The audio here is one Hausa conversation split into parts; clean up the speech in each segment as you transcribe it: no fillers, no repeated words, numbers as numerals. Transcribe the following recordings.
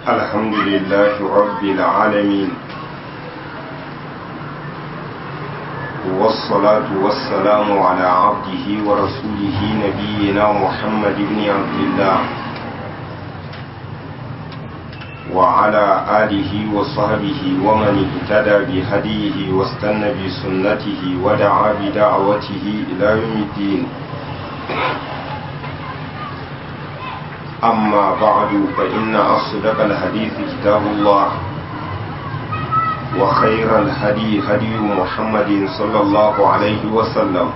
الحمد لله رب العالمين، والصلاة والسلام على عبده ورسوله نبينا محمد بن عبد الله وعلى آله وصحبه ومن اهتدى بهديه واستنى بسنته ودعا بدعوته إلى يوم الدين. أما بعد فإن أصدق الحديث كتاب الله، وخير الهدي هدي محمد صلى الله عليه وسلم،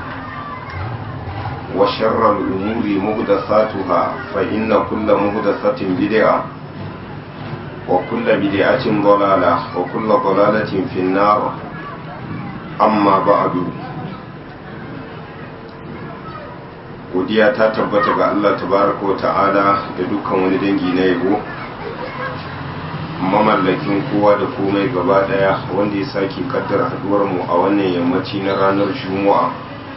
وشر الأمور محدثاتها فإن كل محدثة بدعة، وكل بدعة ضلالة وكل ضلالة في النار. أما بعد، godiya ta tabbata ga Allah tabaraka wa ta'ala da dukkan wani dangi na yabo, mamallakin kowa da komai gaba daya, wanda ya sake kaddara haduwar mu a wannan yammaci na ranar Juma'a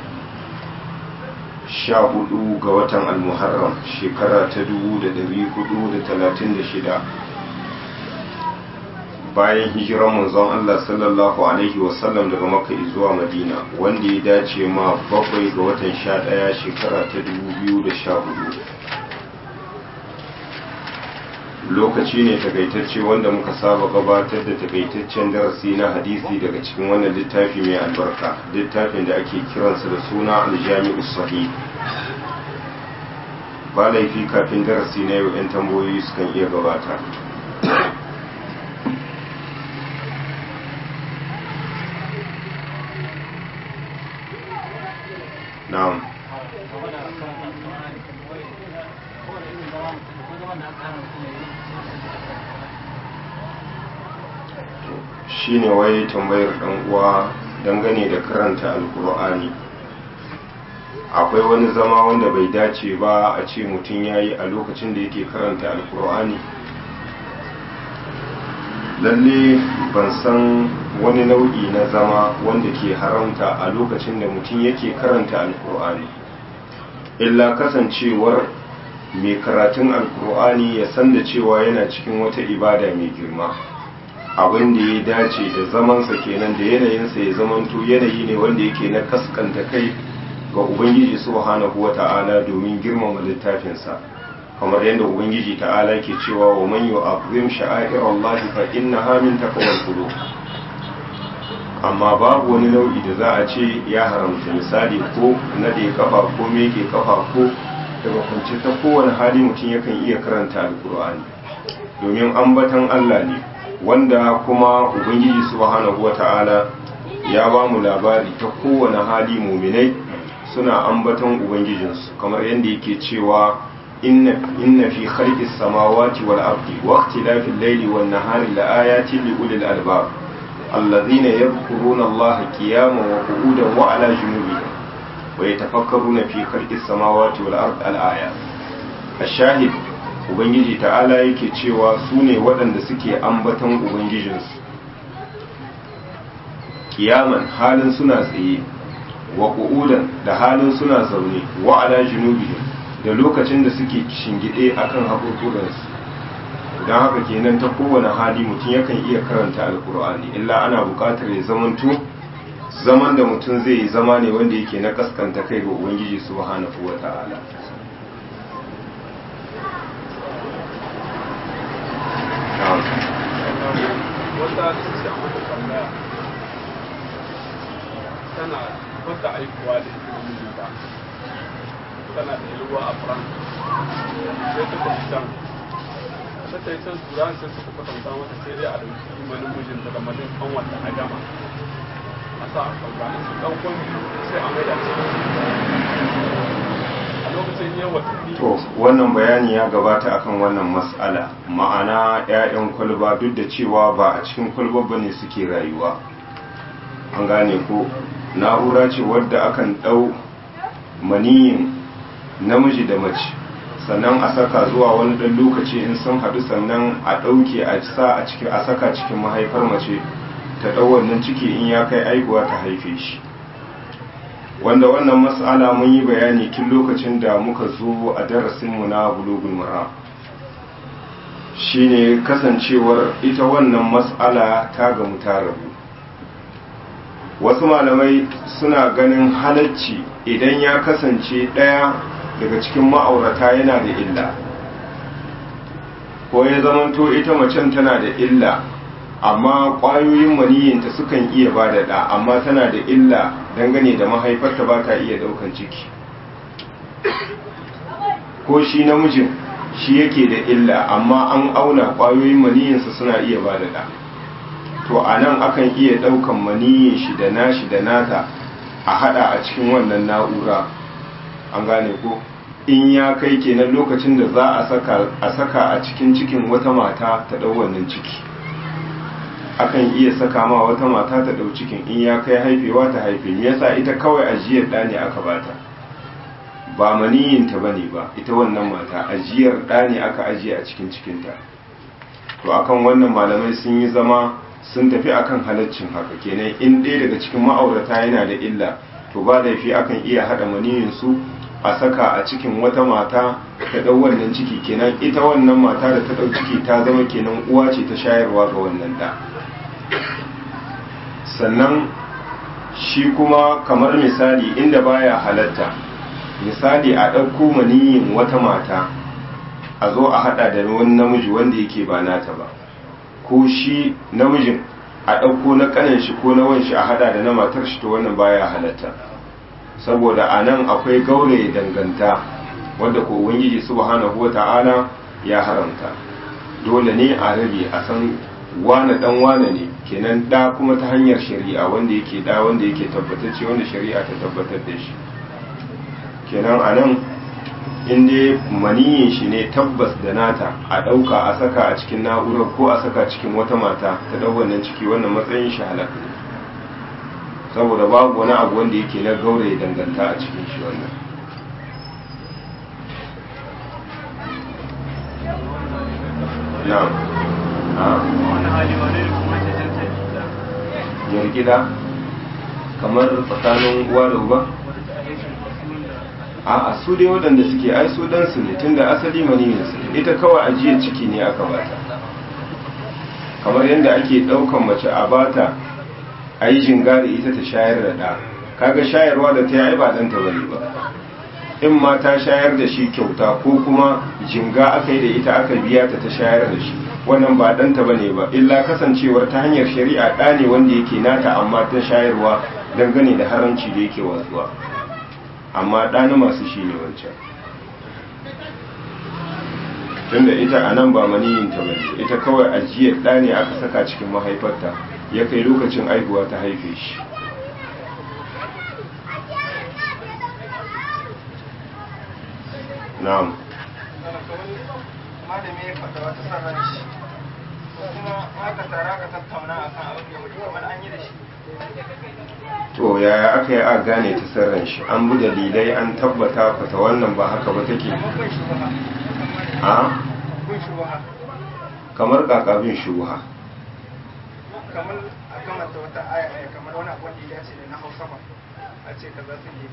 14 ga watan Al-Muharram shekara ta 1436 bayan hijiran manzon Allah sallallahu alaihi wasallam daga Makka zuwa Madina, wanda ya dace ma 7 ga watan 11 shekara ta 2014. Lokaci ne takaitacce wanda muka saba gabatar da takaitaccen darasi na hadisi daga cikin wannan littafi mai albarka, littafin da ake kiransa da suna Al-Jami'us Sahih. Ba laifi kafin darasi na yau 'yan tambayoyi sukan iya gabata. Na'am. Shine wai tambayar dan uwa dangane da karanta alkur'ani, akwai wani zama wanda bai dace ba a ce mutum yayi a lokacin da yake karanta alkur'ani? Lalle ban san wani nau'i na zama wanda ke haramta a lokacin da mutum yake karanta alkur'ani, illa kasancewar mai karatun alkur'ani ya san da cewa yana cikin wata ibada mai girma. Abin da ya dace da zamansa kenan da yanayinsa ya zamanto yanayi ne wanda yake na kaskanta kai ga ubangiji subhanahu wata'ala domin girmama littafinsa, kamar yadda ubangiji ta'ala ke cewa wa man yu'azzim sha'airallahi fa innaha min taqwal qulub. Amma babu wani nau'i da za a ce ya haramta, misali ko nade kafa ko meke kafa ko daga kunce ta kowane hali mutum yakan iya karanta alkur'ani, domin ambatan Allah ne wanda kuma ubangiji subhanahu wata'ala ya ba mu labari ta kowane hali muminai suna ambaton ubangijinsu, kamar yadda yake cewa inna fi khalqis samawati wal ardi wa ikhtilafil layli wan nahari laayatin li ulil albab alladhina yadhkuruna allaha qiyaman wa qu'udan wa ala junubihim wa yatafakkaruna fi khalqis samawati wal ardi al-aya. Ash-shahid, ubangiji ta'ala yake cewa su ne waɗanda suke ambaton ubangijinsu kiyaman, halin suna tsaye, wa qu'udan da halin suna zaune, wa ala junubihim da lokacin da suke shingide akan haƙurƙuransu. don haka kenan ta kowane hali mutum yakan iya karanta alkur'ani, illa ana buƙatar ya zamanto zaman da mutum zai yi zama ne wanda yake na kaskanta kai ga ubangiji subhanahu wata'ala. tana wata aikuwa da ilimin ba, tana da yalwa a France, sai ta tafi can, ta ta yi can turan sai suka kwatanta mata sai dai a ɗauki imanin mijinta da mazin an wata a gama a sa a kwalbanin su ɗaukon sai a mai da a lokacin yin watanni. To wannan bayani ya gabata akan wannan mas'ala, ma'ana 'ya'yan kwalba duk da cewa ba a cikin kwalba bane suke rayuwa, an gane ko na'ura ce wadda akan ɗau maniyin namiji da mace, sannan a saka zuwa wani ɗan lokaci in sun haɗu, sannan a ɗauke a sa a cikin, a saka cikin mahaifar mace ta ɗau wannan ciki, in ya kai aihuwa ta haife shi. Wanda wannan mas'ala mun yi bayani tun lokacin da muka zo a darasinmu na bulugul maram. shine kasancewar ita wannan mas'ala ta gamu ta rabu. Wasu malamai suna ganin halacci idan ya kasance ɗaya daga cikin ma'aurata yana da illa, ko ya zamanto ita macen tana da illa amma ƙwayoyin maniyyinta sukan iya ba da ɗa, amma tana da illa dangane da mahaifarta ba ta iya ɗaukan ciki, ko shi namijin shi yake da illa amma an auna ƙwayoyin maniyyinsa suna iya ba da ɗa, to a nan akan iya ɗaukan maniyyin shi da nashi da nata a haɗa a cikin wannan na'ura, an gane ko in ya kai kenan lokacin da za a saka a cikin wata mata ta ɗau wannan ciki, akan iya saka ma wata mata ta ɗau cikin in ya kai haifewa ta haife. Me yasa? ita kawai ajiyar ɗa ne aka bata, ba maniyyinta bane ba, ita wannan mata ajiyar ɗa ne aka ajiye a cikin cikinta. To akan wannan malamai sun yi zama sun tafi akan halaccin haka, kenan in ɗaya daga cikin ma'aurata yana da illa to ba laifi akan iya haɗa maniyyin su a saka a cikin wata mata ta ɗau wannan ciki, kenan ita wannan mata da ta ɗau ciki ta zama kenan uwa ce ta shayarwa ga wannan ɗa. Sannan shi kuma kamar misali inda baya halatta, misali a ɗauko maniyyin wata mata a zo a haɗa da wani namiji wanda yake ba nata ba, ko shi namijin a ɗauko na ƙanan shi ko na wanshi a haɗa da na matar shi, to wannan baya halatta, saboda a nan akwai gauraye danganta wanda ko ubangiji subhanahu wata'ala ya haramta. Dole ne a rabe a san wane dan wane ne, kenan da kuma ta hanyar shari'a wanda yake da wanda yake tabbatacce wanda shari'a ta tabbatar da shi. Kenan a nan inda maniyin shi ne tabbas da nata a ɗauka a saka a cikin na'urar ko a saka cikin wata mata ta ɗau wannan ciki, wannan matsayin shi halaka ne, saboda babu wani abu wanda yake na gauraye danganta a cikin shi wannan. na'am yargida kamar tsakanin uwa da uba, a su dai waɗanda suke ai su dan su ne, tunda asali maniyin su ne, ita kawai ajiyar ciki ne aka bata, kamar yadda ake ɗaukan mace a bata a yi jinga da ita ta shayar da ɗa, kaga shayarwa da ta yi ba ɗanta bane ba, in ma ta shayar da shi kyauta ko kuma jinga aka yi da ita aka biya ta shayar da shi, wannan ba ɗanta bane ba, illa kasancewar ta hanyar shari'a ɗa ne wanda yake nata amma ta shayarwa dangane da haramci da yake watsuwa, amma ɗa na masu shi ne wancan, tunda ita a nan ba maniyinta ba ne, ita kawai ajiyar ɗa ne aka saka cikin mahaifarta ya kai lokacin aihuwa ta haife shi. na'am malami ya fata wata sarran shi kuma aka tara ka tattauna akan abin da mutum kamar an yi da shi, to yaya aka yi a gane ta sarran shi? An bi dalilai an tabbata fata wannan ba haka ba take a kamar kakabin shubuha, kamar a kamata wata aya ne kamar wani abu wanda ya dace da na Hausa ba a ce ka za su yi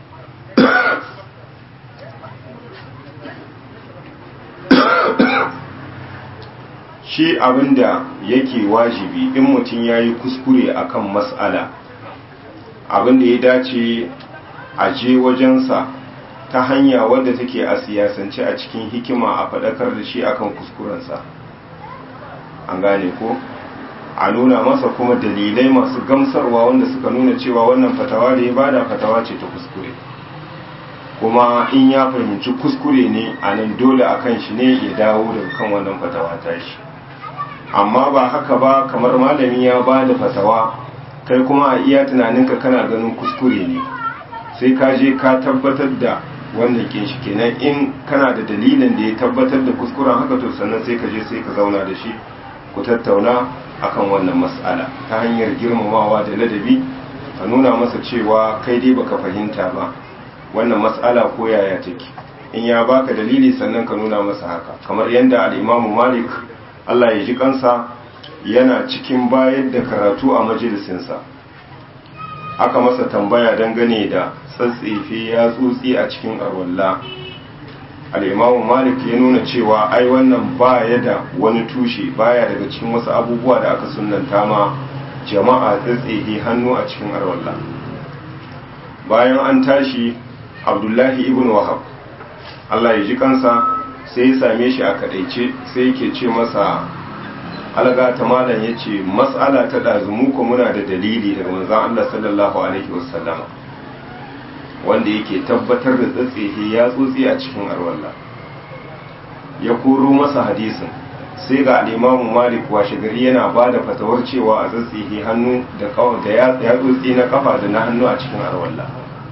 shi abinda yake wajibi in mutum ya yi kuskure akan mas'ala, abinda ya dace a je wajensa ta hanya wadda take a siyasance a cikin hikima a faɗakar da shi akan kuskurensa, an gane ko a nuna masa kuma dalilai masu gamsarwa wanda suka nuna cewa wannan fatawa da ya bada fatawa ce ta kuskure, kuma in ya fahimci kuskure ne a nan dole a kan shi ne ya dawo daga kan wannan fatawa ta shi, amma ba haka ba kamar malami ya ba da fatawa kai kuma a iya tunaninka kana ganin kuskure ne, sai ka je ka tabbatar da wannan kin shi, kenan in kana da dalilin da ya tabbatar da kuskuren haka to sannan sai ka je sai ka zauna da shi ku tattauna akan wannan mas'ala ta hanyar girmamawa da ladabi, ka nuna masa cewa kai dai baka fahimta ba wannan mas'ala ko yaya take, in ya baka dalili sannan ka nuna masa haka, kamar yadda al-Imam Malik Allah ya ji kansa yana cikin bayar da karatu a majalisinsa aka masa tambaya dangane da tsatsefe ya tsutsi a cikin arwalla al'imamu malik ya nuna cewa ai wannan ba ya da wani tushe baya daga cikin wasu abubuwa da aka sunanta ma jama'a tsatsehe hannu a cikin arwalla. Bayan an tashi abdullahi ibn wahab Allah ya ji kansa sai ya same shi a kadaice sai yake ce masa alga ta malam ya ce mas'ala ta ɗazumu ko muna da dalili daga manzon Allah sallallahu alaihi wasallama wanda yake tabbatar da tsatsehe ya tsotsi a cikin arwalla. Ya koro masa hadisin sai ga al'imamu malik washe gari yana ba da fatawar cewa a tsatsehe hannu da ya tsotsi na kafa da na hannu a cikin arwalla.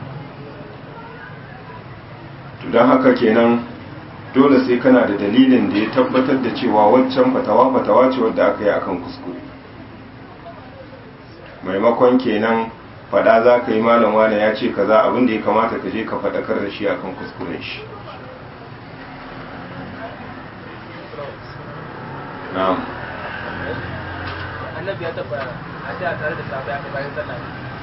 Don haka kenan dole sai kana da dalilin da ya tabbatar da cewa waccan fatawa ce wadda aka yi akan kuskure, maimakon kenan fada za ka yi malam wane ya ce kaza abin da ya kamata ka je ka fadakar da shi akan kuskuren shi. na'am annabi ya tabbata a da tare da sahabbai aka bayan sallah.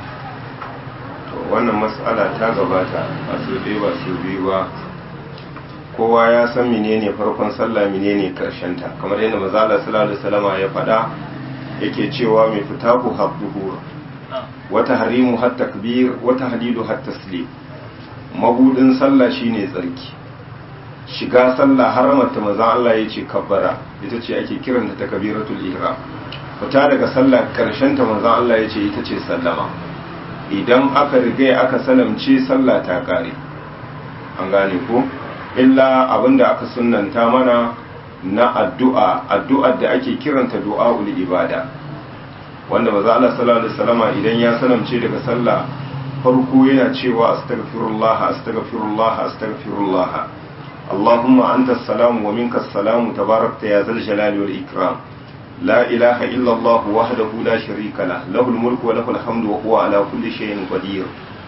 to wannan mas'ala ta gabata a so ɗaya ba so biyu ba, kowa ya san menene farkon sallah menene karshen ta, kamar yadda manzo Allah sallallahu alaihi wasallam ya faɗa yake cewa mai fitaku habduhu wata harimu har takbir wata halilu har taslim. Mabudin sallah shine tsarki, shiga sallah haramata manzo Allah yace kabbara ita ce ake kiranta takbiratul ihram. Fita daga sallah karshen ta manzo Allah yace ita ce sallama. Idan aka riga aka salamce sallah ta kare, an gane ko illa abinda aka sunnanta mana na addu'ar da ake kiranta du'aul ibada, wanda manzo Allah sallallahu alaihi wasallama idan ya salamce daga sallah farko yana cewa astaghfirullah astaghfirullah astaghfirullah Allahumma anta as-salamu wa minka as-salamu tabarakta ya zal jalali wal ikram la ilaha illa Allah wahdahu la sharika lah lahul mulku wa lahul hamdu wa huwa ala kulli shay'in qadir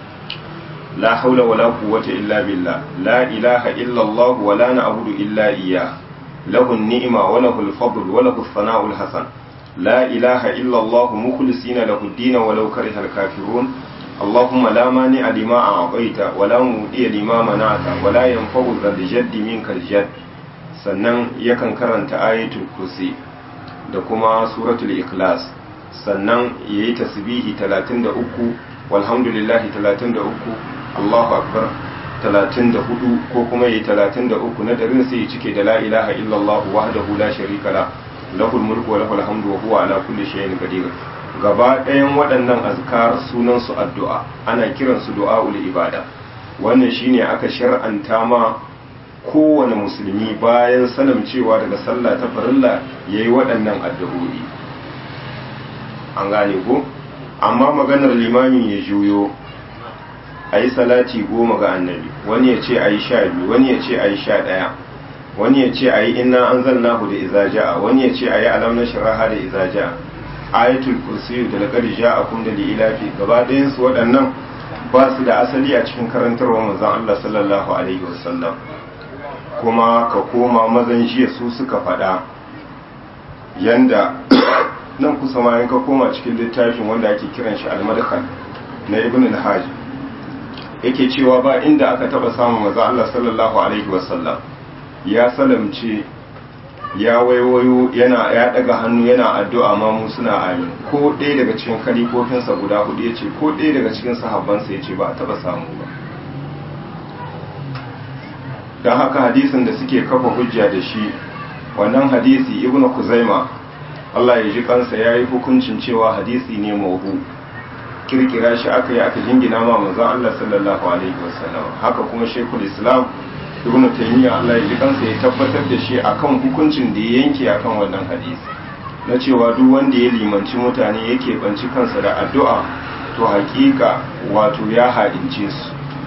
la hawla wa la quwwata illa billah la ilaha illa Allah wa la na'budu illa iyyah lahu an-ni'ma wa lahu al-fadl wa lahu ath-thana'u al-hasan la ilaha illa Allah mukhlisina lahu ad-din wa law kariha al-kafirun اللهم لا مانع لما أعطيت ولا مودي لما منعت ولا ينفع ذا الجد منك الجد. sannan yakan karanta ayatul kursi da kuma suratul ikhlas, sannan yayi tasbihi 33 walhamdulillahi 33 Allahu akbar 34 ko kuma yayi 33 na darin sai ya cike da la ilaha illallah wahdahu la sharika la lahul mulku wa lahul hamdu wa huwa ala kulli shay'in qadir. Gaba ɗayan waɗannan azkar sunansu addu'a, ana kiransu du'a'ul ibada. Wannan shine aka shar'anta ma kowane musulmi bayan salamcewa daga sallah ta farilla yayi waɗannan addu'o'i. An gane ko? Amma maganar limami ya juyo ayi salati 10 ga annabi, wani ya ce ayi 12, wani ya ce ayi 11, wani ya ce ayi inna anzalnahu da idza ja'a, wani ya ce ayi alam nashraha da idza ja'a. Ayatul kursi da laqad ja'akum da lilafi, gaba ɗayan su waɗannan ba su da asali a cikin karantarwar manzon Allah sallallahu alaihi wasallam. Kuma ka koma mazan jiya su suka faɗa yanda nan kusa ma in ka koma cikin littafin wanda ake kiran shi al-madkhal na ibn al-hajj yake cewa ba inda aka taba samun manzon Allah sallallahu alaihi wasallam ya salamce ya waiwayo ya daga hannu yana addu'a ma mu suna amin, ko ɗaya daga cikin khalifofinsa guda hudu yace ko ɗaya daga cikin sahabbansa yace ba a taba samu ba. Dan haka hadisin da suke kafa hujja da shi, wannan hadisi ibnu kuzaima Allah ya ji kansa yayi hukuncin cewa hadisi ne mawdu, kirkira shi aka yi aka jingina ma manzon Allah sallallahu alaihi wasallam. Haka kuma Sheikhul Islam ibn taymiya Allah ya ji kansa ya tabbatar da shi akan hukuncin da ya yanke akan wannan hadisi na cewa duk wanda ya limanci mutane yake banci kansa da addu'a to hakika wato ya haɗince su,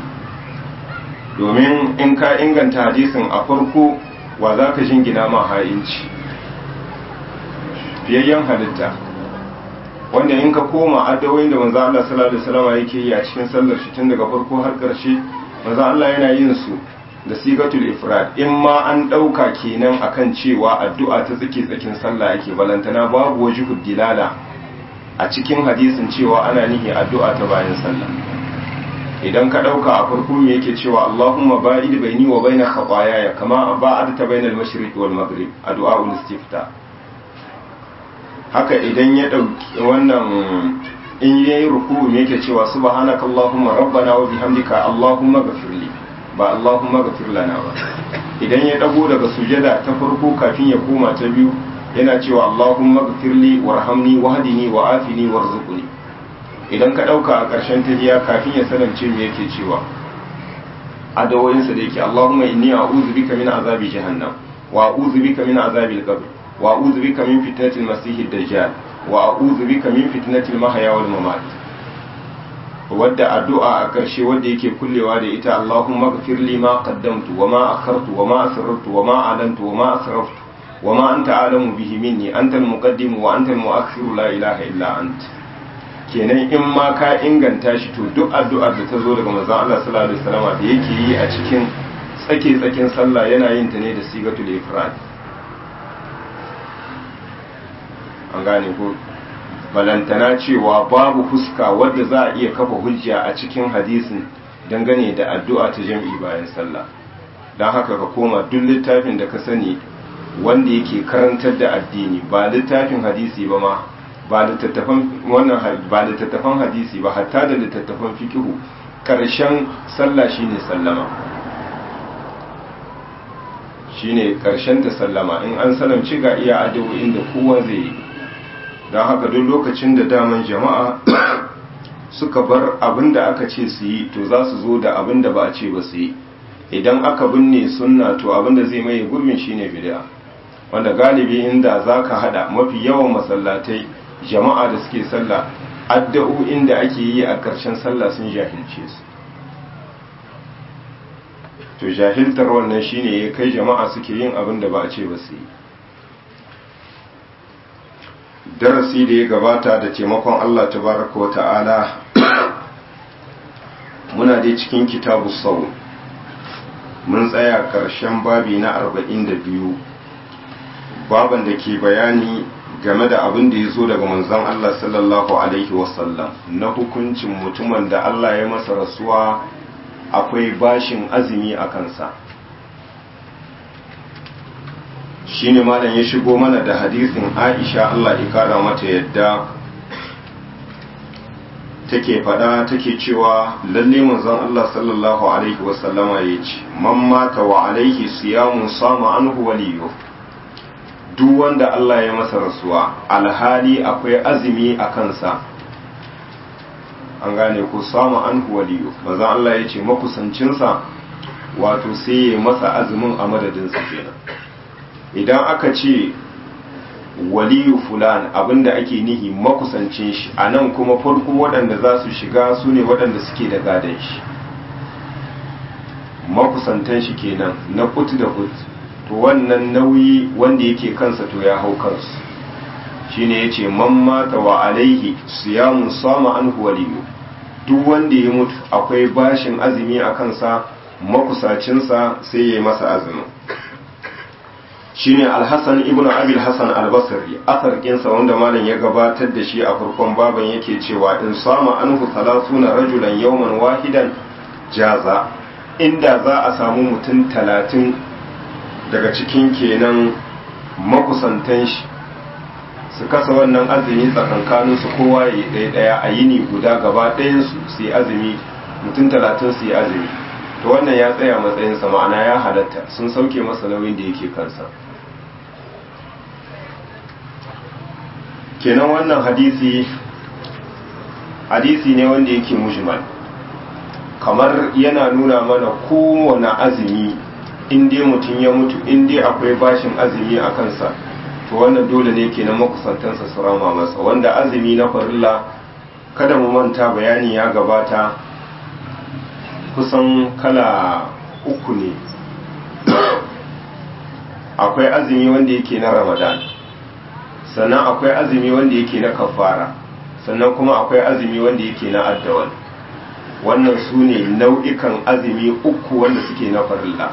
domin in ka inganta hadisin a farko wa za ka jingina ma ha'inci fiyayyen halitta, wanda in ka koma addu'o'in da manzo Allah sallallahu alaihi wasallam yake yi a cikin sallar shi tun daga farko har ƙarshe, manzo Allah yana yin su da sigatul ifrad, in ma an ɗauka kenan akan cewa addu'a ta tsakin sallah ake, balantana babu wajhud dilala a cikin hadisin cewa ana nihi addu'a ta bayan sallah. idan ka ɗauka a farko me yake cewa Allahumma ba'id baini wa baina khataayaya kama ba'adta bainal mashriq wal maghrib addu'a ul istifta. Haka idan ya ɗauki wannan in yayi ruku me yake cewa subhanaka Allahumma rabbana wa bihamdika Allahumma ghfirli ba Allahumma ghfir lana ba. Idan ya dago daga sujada ta farko kafin ya koma ta biyu yana cewa Allahumma ghfirli warhamni wahdini wa'afini warzuqni. Idan ka dauka a ƙarshen tahiyya kafin ya salamce me yake cewa adawoyinsa da yake Allahumma inni a'udhu bika min azabi jahannam wa a'udhu bika min azabil qabr wa a'udhu bika min fitnatil masiihid dajjal wa a'udhu bika min fitnatil mahya wal mamat. wadda addu'a a ƙarshe wadda yake kullewa da ita Allahumma ghfir li ma qaddamtu wa ma akhartu wa ma asrartu wa ma alantu wa ma asraftu wa ma anta alamu bihi minni antal muqaddim wa antal mu'akhir la ilaha illa ant. Kenan in ma ka inganta shi to duk addu'ar da ta zo daga manzon Allah sallallahu alaihi wasallam da yake yi a cikin tsakin sallah yana yin ta ne da sigatul ifrad. An gane ko balantana cewa babu fuska wadda za a iya kafa hujja a cikin hadisin dangane da addu'a ta jam'i bayan sallah. Don haka ka koma duk littafin da ka sani wanda yake karantar da addini ba littafin hadisi ba ma ba littattafan hadisi ba hatta da littattafan fikihu karshen sallah shine sallama, shine karshen ta sallama in an salamci ga iya addu'o'in da kowa zai yi. Don haka duk lokacin da daman jama'a suka bar abin da aka ce su yi to za su zo da abin da ba a ce ba su yi. Idan aka binne sunna to abin da zai maye gurbin shine bid'a, wanda galibi inda za ka hada mafi yawan masallatai jama'a da suke sallah addu'o'in da ake yi a ƙarshen sallah sun jahilce su. To jahiltar wannan shine ya kai jama'a suke yin abin da ba a ce ba su yi. Darasi da ya gabata da taimakon Allah tabaraka wa ta'ala muna dai cikin kitabu sau mun tsaya ƙarshen babi na 42 baban da ke bayani game da abin da ya zo daga manzon Allah sallallahu alaihi wasallam na hukuncin mutumin da Allah ya masa rasuwa akwai bashin azumi a kansa. Shine malam ya shigo mana da hadisin Aisha Allah ya kara mata yadda take fada take cewa lalle manzon Allah sallallahu alaihi wasallama yace man mata wa alaihi siyamun sama anhu waliyu, duk wanda Allah ya masa rasuwa alhali akwai azumi a kansa, an gane ko sama anhu waliyu, manzon Allah yace makusancinsa wato sai ya masa azumin a madadinsa kenan. Idan aka ce waliyu fulan abinda ake nihi makusancin shi, a nan kuma farko waɗanda za su shiga su ne waɗanda suke da gadon shi, makusantan shi kenan na kut da kut, to wannan nauyi wanda yake kansa to ya hau kansu. shine yace man mata wa alaihi siyamun sama anhu waliyu, duk wanda ya mutu akwai bashin azumi a kansa, makusacinsa sai ya yi masa azumi. Shine Al-Hasan ibn Abi al-Hasan al-Basri asarkinsa wanda malam ya gabatar da shi a farkon baban yake cewa in sama anhu 30 rajulan yawman wahidan jaza, inda za a samu mutum 30 daga cikin kenan makusantan shi su kasa wannan azumi tsakankanin su kowa ya yi daya a yini guda gaba ɗayan su yi azumi, mutum 30 su yi azumi, to wannan ya tsaya matsayinsa, ma'ana ya halatta, sun sauke masa nauyin da yake kansa. Kenan wannan hadisi ne wanda yake mujmal, kamar yana nuna mana kowane azumi in dai mutum ya mutu in dai akwai bashin azumi a kansa, to wannan dole ne kenan makusantansa su rama masa. Wanda azumi na farilla kada mu manta bayani ya gabata kusan kala uku ne. Akwai azumi wanda yake na Ramadan, sannan akwai azumi wanda yake na kafara, sannan kuma akwai azumi wanda yake na addawal. Wannan su ne nau'ikan azumi uku wanda suke na farilla,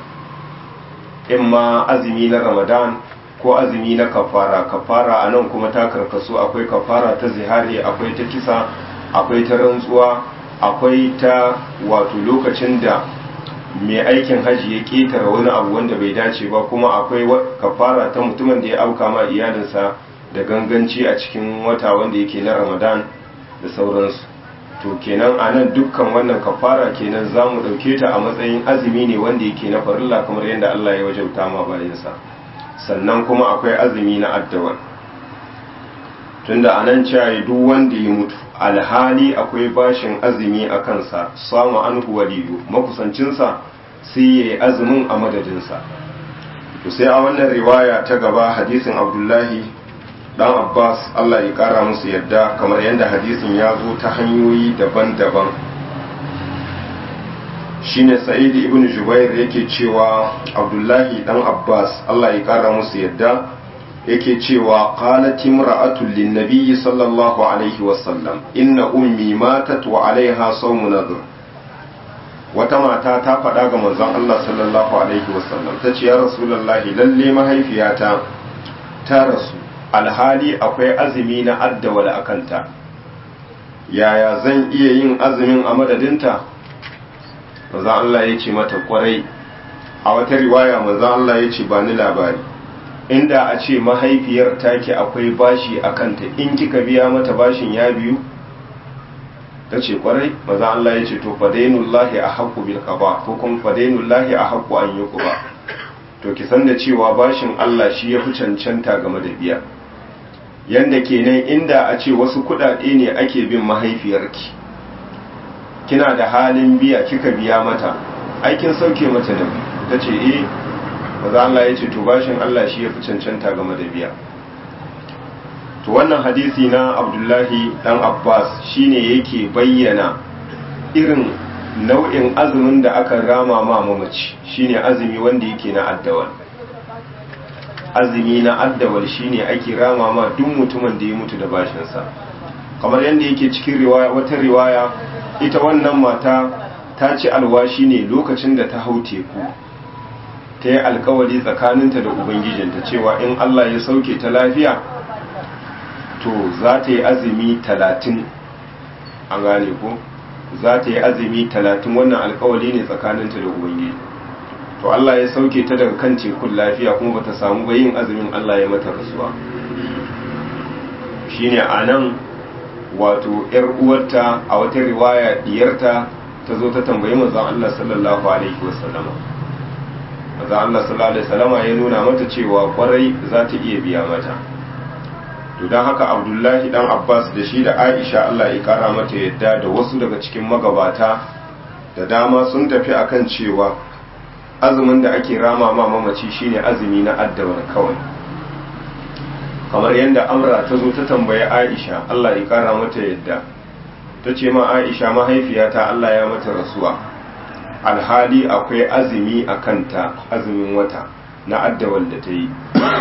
imma azumi na Ramadan ko azumi na kafara. Kafara a nan kuma ta karkasu, akwai kafara ta zihari, akwai ta kisa, akwai ta rantsuwa, akwai ta wato lokacin da mai aikin haji ya ƙetare wani abu wanda bai dace ba, kuma akwai kafara ta mutumin da ya auka ma iyalinsa da ganganci a cikin wata wanda yake na Ramadan da sauransu. To kenan a nan dukkan wannan kafara kenan za mu ɗauke ta a matsayin azumi ne wanda yake na farilla kamar yadda Allah ya wajabta ma bayansa. Sannan kuma akwai azumi na addawar, tunda a nan cewa duk wanda ya mutu alhali akwai bashin azumi a kansa, samu anhu waliyu, makusancinsa sai ya yi azumin a madadinsa. To sai a wannan riwaya ta gaba hadisin Abdullahi dan Abbas Allah ya kara musu yadda, kamar yadda hadisin ya zo ta hanyoyi daban-daban. Shine Sa'id ibn Jubair yake cewa Abdullahi dan Abbas Allah ya kara musu yadda yake cewa qalat imra'atun lin-nabiy sallallahu alaihi wasallam inna ummi matat wa 'alayha sawmun nadhr. Wata mata ta faɗa ga manzon Allah sallallahu alaihi wasallam tace ya rasulullahi lalle mahaifiyata ta rasu alhali akwai azumi na addawala akanta, yaya zan iya yin azumin a madadinta? manzon Allah ya ce mata kwarai. A wata riwaya manzon Allah ya ce ba ni labari, inda a ce mahaifiyar take akwai bashi a kanta, in kika biya mata bashin ya biyu? Ta ce kwarai. manzon Allah ya ce to fadainullahi ahaqqu bil qada, ko kuma fadainullahi ahaqqu an yuqba. To ki san da cewa bashin Allah shi yafi cancanta game da biya. Yanda kenan inda a ce wasu kudade ne ake bin mahaifiyarki, kina da halin biya kika biya mata, aikin sauke mata da ta ce maza Allah ya ce to bashin Allah shi ya fi cancanta game da biya. To wannan hadisi na Abdullahi dan Abbas shine yake bayyana irin nau'in azumin da aka rama ma mamaci, shine azumi wanda yake na addawal. Azumi na addawal shine ake rama ma duk mutumin da ya mutu da bashinsa, kamar yadda yake cikin wata riwaya, ita wannan mata ta ci alwashi ne lokacin da ta hau teku, ta yi alkawari tsakaninta da ubangijinta cewa in Allah ya sauke ta lafiya to za ta yi azumi 30. an gane ko za ta yi azumi 30, wannan alkawari ne tsakaninta da ubangiji. to Allah ya sauke ta daga kan tekun lafiya kuma bata samu ba yin azumin, Allah ya mata rasuwa. shine anan wato ‘yar uwarta a wata riwaya diyarta ta zo ta tambayi manzon Allah sallallahu alaihi wasallama. manzon Allah sallallahu alaihi wasallama ya nuna mata cewa kwarai za ta iya biya mata. to don haka Abdullahi dan Abbas da shi da Aisha Allah ya kara mata yadda da wasu daga cikin magabata da dama sun tafi akan cewa azumin da ake rama ma mamaci shine azumi na addawar kawai, kamar yadda Amra ta zo ta tambaye Aisha Allah ya kara mata yadda, ta ce ma Aisha mahaifiyata Allah ya mata rasuwa alhali akwai azumi a kanta, azumin wata na addawal da ta yi.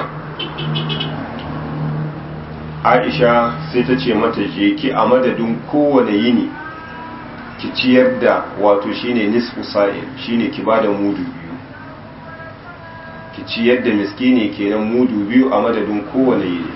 Aisha sai ta ce mata je ki a madadin kowane yini ki ciyar da wato shine nisfu sa'in, shine ki bada mudu biyu, ki ciyar da miskini kenan mudu biyu a madadin kowane yini.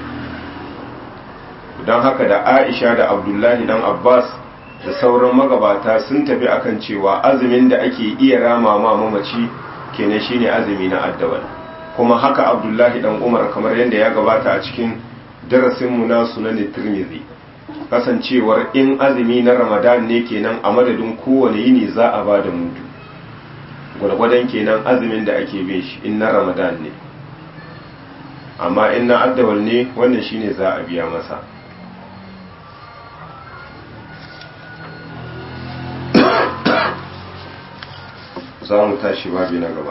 don haka da Aisha da Abdullahi dan Abbas da sauran magabata sun tafi akan cewa azumin da ake iya rama ma mamaci kenan shine azumi na addawal. kuma haka Abdullahi dan Umar, kamar yadda ya gabata a cikin darasinmu na sunan Tirmidhi, kasancewar in azumi na Ramadan ne kenan a madadin kowane yini za a ba da mudu, gwargwadon kenan azumin da ake bin shi in na Ramadan ne. amma in na addawal ne wannan shine za a biya masa. za mu tashi babi na gaba.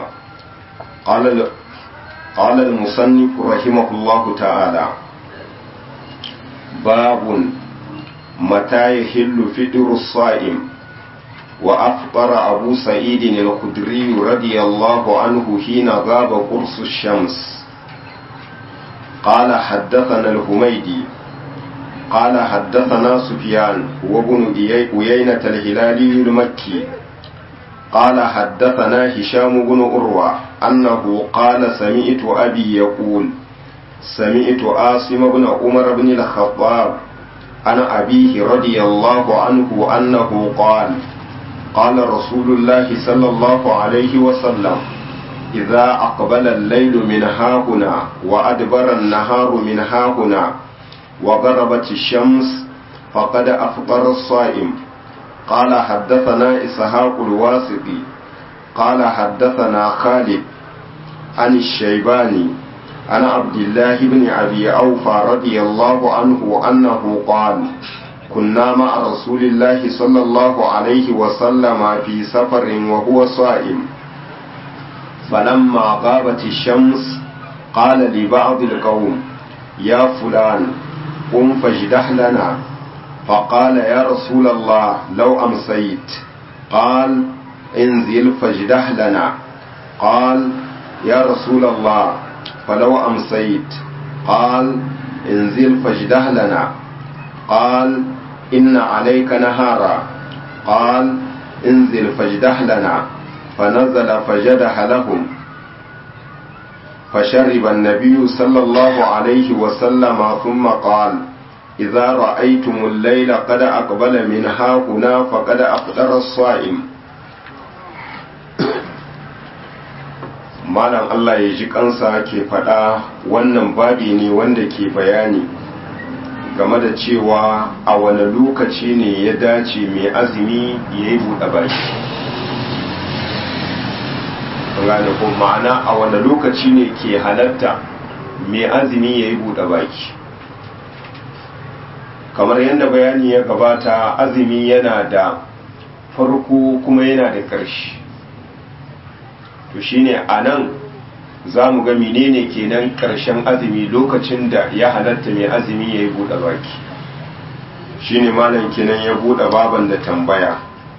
قال المصنف رحمه الله تعالى باب متى يحل فطر الصائم. وأفطر أبو سعيد الخدري رضي الله عنه حين غاب قرص الشمس. قال حدثنا الحميدي قال حدثنا سفيان وابن عيينة الهلالي المكي قال حدثنا هشام بن عروة أنه قال سمعت أبي يقول سمعت عاصم بن عمر بن الخطاب عن أبيه رضي الله عنه أنه قال قال رسول الله صلى الله عليه وسلم إذا أقبل الليل من هاهنا وأدبر النهار من هاهنا وغربت الشمس فقد أفطر الصائم. قال حدثنا إسحاق الواسطي قال حدثنا خالد عن الشيباني عن عبد الله بن أبي أوفى رضي الله عنه أنه قال كنا مع رسول الله صلى الله عليه وسلم في سفر وهو صائم فلما غابت الشمس قال لبعض القوم يا فلان قم فاجدح لنا فقال يا رسول الله لو أمسيت قال انزل فاجدح لنا قال يا رسول الله فلو أمسيت قال انزل فاجدح لنا قال إن عليك نهارا قال انزل فاجدح لنا فنزل فجدح لهم فشرب النبي صلى الله عليه وسلم ثم قال إذا رأيتم الليل قد أقبل من هاهنا فقد أفطر الصائم. malam Allah ya ji kansa ke faɗa wannan babi ne wanda ke bayani game da cewa a wane lokaci ne ya dace mai azumi ya yi buɗe baki. gane ko ma'ana a wane lokaci ne ke halatta mai azumi ya yi buɗe baki. kamar yadda bayani ya gabata azumi yana da farko kuma yana da ƙarshe. to shine a nan za mu ga menene kenan ƙarshen azumi lokacin da ya halatta mai azumi ya yi buɗe baki. shine malam kenan ya buɗe baban da tambaya.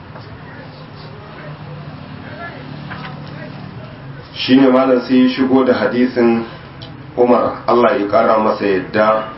shine malam sai ya shigo da hadisin Umar Allah ya ƙara masa yadda.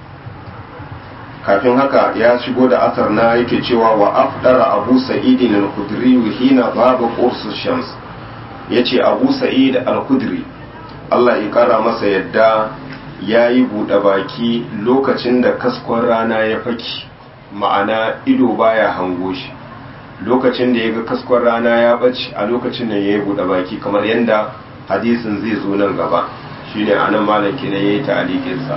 kafin haka ya shigo da asar na yake cewa wa afdara Abu Sa'id al-Khudri hina baba qursus shams. ya ce Abu Sa'id al-Khudri Allah ya kara masa yadda ya yi buɗe baki lokacin da kaskon rana ya faki, ma'ana ido baya hango shi. lokacin da ya ga kaskon rana ya ɓace a lokacin nan ya yi buɗe baki, kamar yadda hadisin zai zo nan gaba. shine anan malam kenan ya yi ta'alikinsa.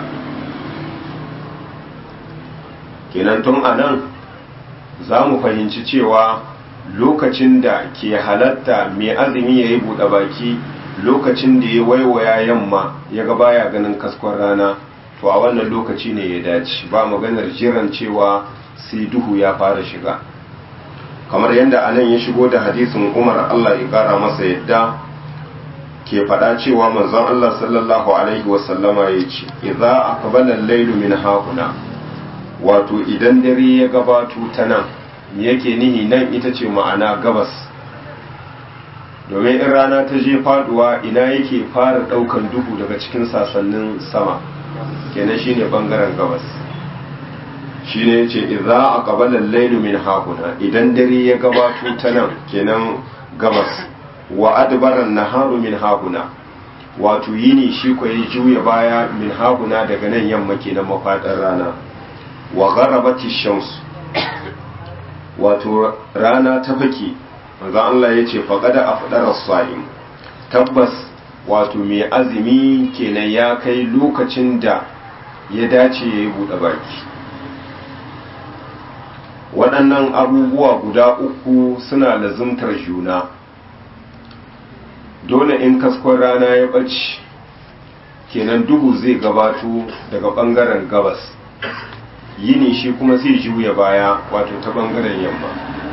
kenan tun anan za mu fahimci cewa lokacin da ke halatta mai azumi ya yi buɗe baki lokacin da ya waiwaya yamma ya ga baya ganin kaskon rana, to a wannan lokaci ne ya dace, ba maganar jiran cewa sai duhu ya fara shiga. kamar yadda anan ya shigo da hadisin Umar Allah ya kara masa yadda ke faɗa cewa manzon Allah sallallahu alaihi wasallama ya ce idza aqbala al-laylu min hahuna, wato idan dare ya gabato ta nan yake nihi nan ita ce ma'ana gabas, domin in rana ta je faduwa ina yake fara daukan duhu daga cikin sasannin sama, kenan shine bangaren gabas. shine yace idza aqbala al-laylu min hahuna, idan dare ya gabato ta nan kenan gabas, wa adbara an-naharu min hahuna, wato yini shi ko ya juya baya min hahuna daga nan yamma kenan mafadar rana, wa gharabati shams, wato rana ta fake, manzo Allah ya ce faqada afdara as-sa'im, tabbas wato mai azumi kenan ya kai lokacin da ya dace ya yi buɗe baki. waɗannan abubuwa guda uku suna lazumtar juna. dole in kaskon rana ya ɓace kenan duhu zai gabato daga ɓangaren gabas, yini shi kuma zai juya baya wato ta ɓangaren yamma.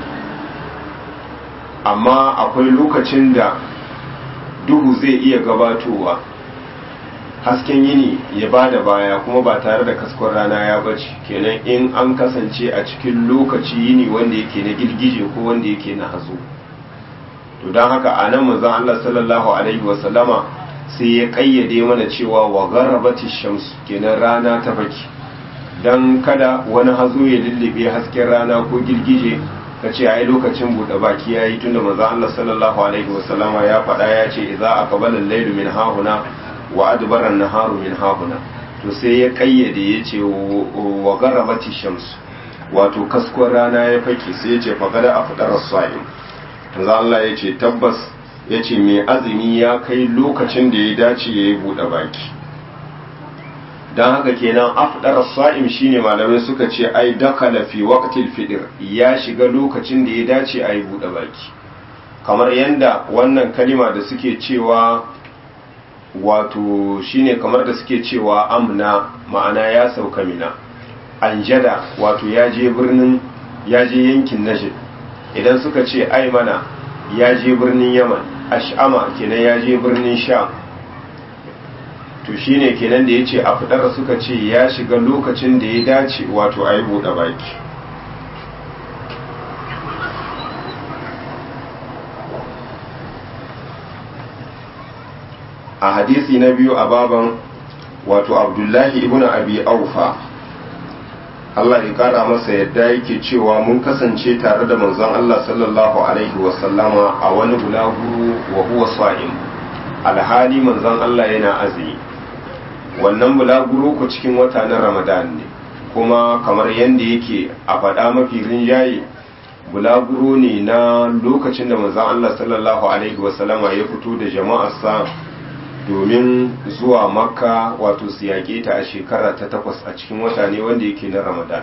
amma akwai lokacin da duhu zai iya gabatowa hasken yini ya bada baya kuma ba tare da kaskon rana ya bace, kenan in an kasance a cikin lokaci yini wanda yake na girgije ko wanda yake na hazo. to don haka a nan manzon Allah sallallahu alaihi wasallama sai ya kayyade mana cewa wa gharabati shams, kenan rana ta baki, dan kada wani hazo ya lullube hasken rana ko girgije ka ce ai lokacin buɗe baki yayi, tunda manzon Allah sallallahu alaihi wasallama ya faɗa ya ce idza aqbala al-laylu min hahuna wa adbara an-naharu min hahuna, to sai ya kayyade ya ce wa garabati shamsu wato kaskon rana ya fake sai ya ce faqada afdara as-sa'im manzo Allah ya ce tabbas ya ce mai azumi ya kai lokacin da ya dace ya yi buɗe baki don haka kenan afdara as-sa'im shine malamai suka ce ai dakala fi waqtil fitr ya shiga lokacin da ya dace a yi buɗe baki kamar yanda wannan kalima da suke cewa wato shine kamar da suke cewa amna ma'ana ya sauka mina anjada wato ya je yankin najd idan suka ce aimana ya je birnin yaman ash'ama kenan ya je birnin sham to shine kenan da yace a fidar suka ce ya shiga lokacin da ya dace wato ayi buɗe baki a hadisi na biyu a baban wato abdullahi ibn abi aufa Allah ya kara masa yadda yake cewa mun kasance tare da manzon Allah sallallahu alaihi wasallama a wani bulaguro wa huwa sa'im alhali manzon Allah yana azumi wannan bulaguro ku cikin wata na Ramadan ne kuma kamar yanda yake a faɗa mafi rinjaye bulaguro ne na lokacin da manzon Allah sallallahu alaihi wasallama ya fito da jama'arsa domin zuwa makka wato su yaƙe ta a shekara ta 8 a cikin wata ne wanda yake na ramadan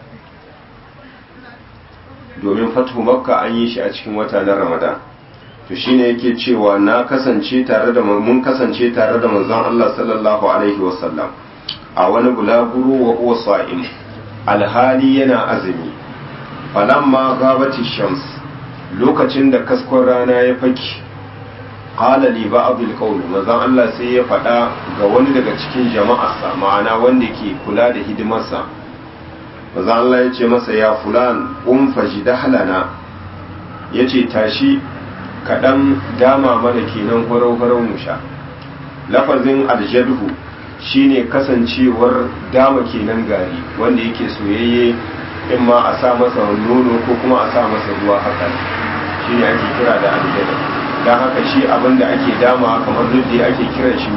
domin fatu makka an yi shi a cikin wata na ramadan to shine yake cewa mun kasance tare da manzon Allah sallallahu alaihi wasallam a wani bulaguro wa huwa sa'im alhali yana azumi falamma ghabati shams lokacin da kaskon rana ya faki qala li ba'd al-qawl manzon Allah sai ya faɗa ga wani daga cikin jama'arsa ma'ana wanda ke kula da hidimarsa manzon Allah ya ce masa ya fulan fajidahlana yace tashi kaɗan dama mana kenan farau musha lafazin aljadhu shine kasancewar dama kenan gari wanda yake soyayye in ma a sa masa nono ko kuma a sa masa ruwa haka shine ake kira da aljadhu don haka shi abinda ake dama kamar dudde ake kiran shi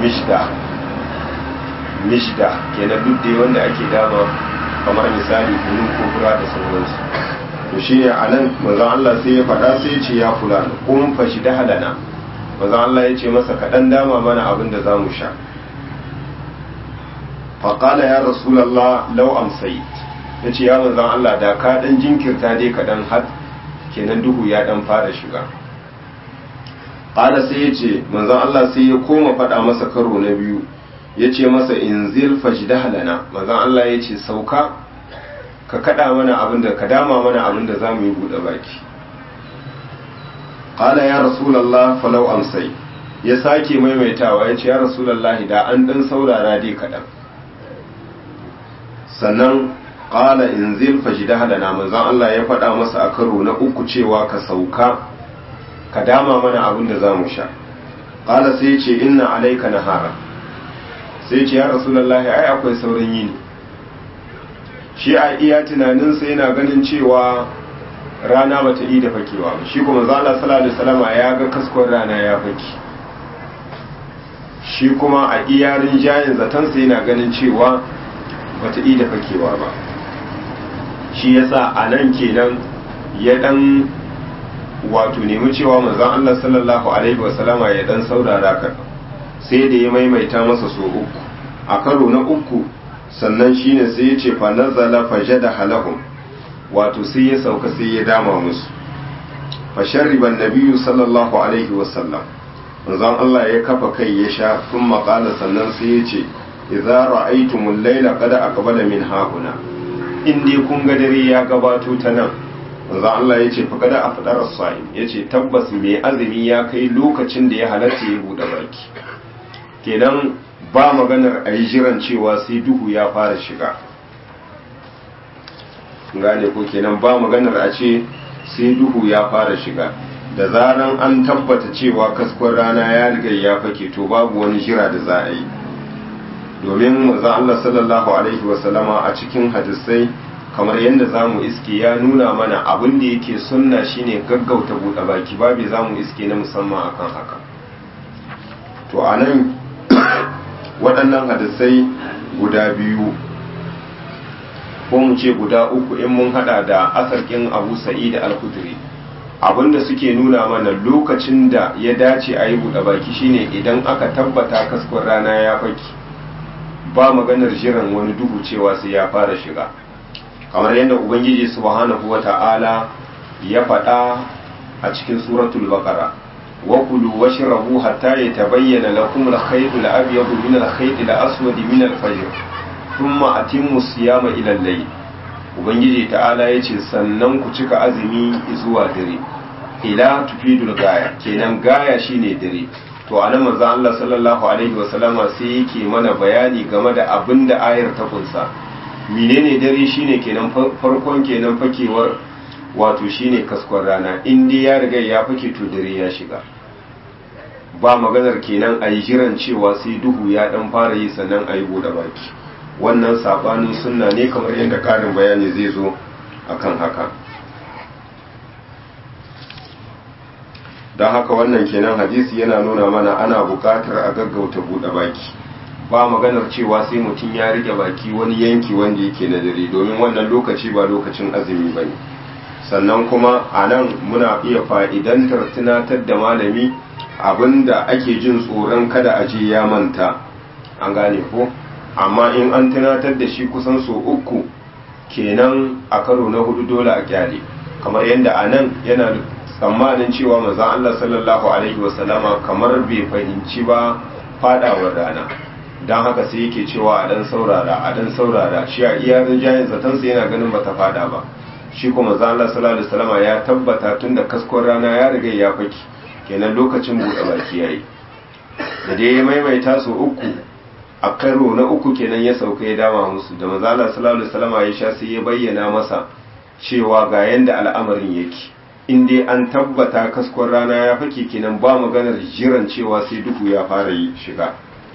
mishda kenan dudde wanda ake dama kamar misali kunu ko fura da sauransu to shi ne a nan manzon Allah sai ya faɗa sai ya ce ya fulani kun fashi da halana manzon Allah ya ce masa kaɗan dama mana abin da za mu sha faƙala ya rasulallah lau amsai ya ce ya manzon Allah da ka ɗan jinkirta dai kaɗan har kenan duhu ya ɗan fara shiga ƙala sai ya ce manzon Allah sai ya koma faɗa masa karo na biyu ya ce masa in zilfa shi da halana manzon Allah ya ce sauka ka kaɗa mana abinda ka dama mana abinda za mu yi buɗe baki ƙala ya rasulallah falau amsai ya sake maimaitawa ya ce ya rasulallah da an ɗan saurara dai kaɗan sannan ƙala in zilfa shi da halana manzon Allah ya faɗa masa a karo na uku cewa ka sauka ka dama mana abin da za mu sha ƙala sai ce inna alaika nahara sai ce ya rasulullahi ai akwai sauran yini shi a iya tunaninsa yana ganin cewa rana bata yi da fakewa ba shi kuma zala sallallahu alaihi wasallama ya ga kaskon rana ya faki shi kuma a iya rinjayin zatansa yana ganin cewa bata yi da fakewa ba shi yasa a nan kenan ya dan wato nemi cewa manzon Allah sallallahu alaihi wasallama ya dan saurara ka sai da ya maimaita masa so uku a karo na uku sannan shine sai ya ce fa nazala fajada halahum wato sai ya sauka sai ya dama musu fa shariba annabiyyu sallallahu alaihi wasallam manzon Allah ya kafa kai ya sha kuma qala sannan sai ya ce idza ra'aytumul layla qad aqbala min hauna in dai kun ga dare ya gabato ta nan manzo Allah ya ce fa kada a fadar as-sa'im yace tabbas mai azumi ya kai lokacin da ya halatta ya bude baki kenan ba maganar ayi jiran cewa sai duhu ya fara shiga gane ko kenan ba maganar a ce sai duhu ya fara shiga da zaran an tabbata cewa kaskon rana ya riga ya fake to babu wani jira da za a yi domin manzo Allah sallallahu alaihi wasallama a cikin hadisai kamar yadda za mu iske ya nuna mana abin da yake sunna shine gaggauta buɗe baki babu za mu iske na musamman akan haka to a nan waɗannan hadisai guda biyu ko mu ce guda uku in mun hada da asarkin Abu Sa'id al-Khudri abinda suke nuna mana lokacin da ya dace a yi buɗe baki shine idan aka tabbata kaskon rana ya faki ba maganar jiran wani duhu cewa sai ya fara shiga kamar yadda ubangiji subhanahu wata'ala ya faɗa a cikin suratul baqara wa kulu washrabu hatta yatabayyana lakum al-khayt al-abyad min al-khayt al-aswad min al-fajr thumma atimmu siyama ila al-layl ubangiji ta'ala yace sannan ku cika azumi zuwa dare ila tufidul gaya kenan gaya shine dare to anan manzo Allah sallallahu alaihi wasallama sai yake mana bayani game da abinda ayar ta kunsa menene dare shine kenan farkon kenan fakewar wato shine kaskon rana in dai ya riga ya fake to dare ya shiga ba maganar kenan ayi jiran cewa sai duhu ya dan fara yi sannan ayi bude baki wannan sabanin sunna ne kamar yadda karin bayani zai zo akan haka don haka wannan kenan hadisi yana nuna mana ana buƙatar a gaggauta buɗe baki ba maganar cewa sai mutum ya rike baki wani yanki wanda yake na dare domin wannan lokaci ba lokacin azumi ba ne sannan kuma a nan muna iya fa'idantar tunatar da malami abinda ake jin tsoron kada a je ya manta an gane ko amma in an tunatar da shi kusan so uku kenan a karo na hudu dole a kyale kamar yadda a nan yana tsammanin cewa manzon Allah sallallahu alaihi wasallama kamar bai fahimci ba fadawar rana don haka sai yake cewa a dan saurara shi a iya rinjayen zatansa yana ganin bata fada ba shi kuma manzon Allah sallallahu alaihi wasallama ya tabbata tun da kaskon rana ya riga ya faki kenan lokacin buɗe baki yayi da dai ya maimaita so uku a karo na uku kenan ya sauka ya dama musu da manzon Allah sallallahu alaihi wasallama ya sha sai ya bayyana masa cewa ga yanda al'amarin yake in dai an tabbata kaskon rana ya fake kenan ba maganar jiran cewa sai duhu ya fara yi shiga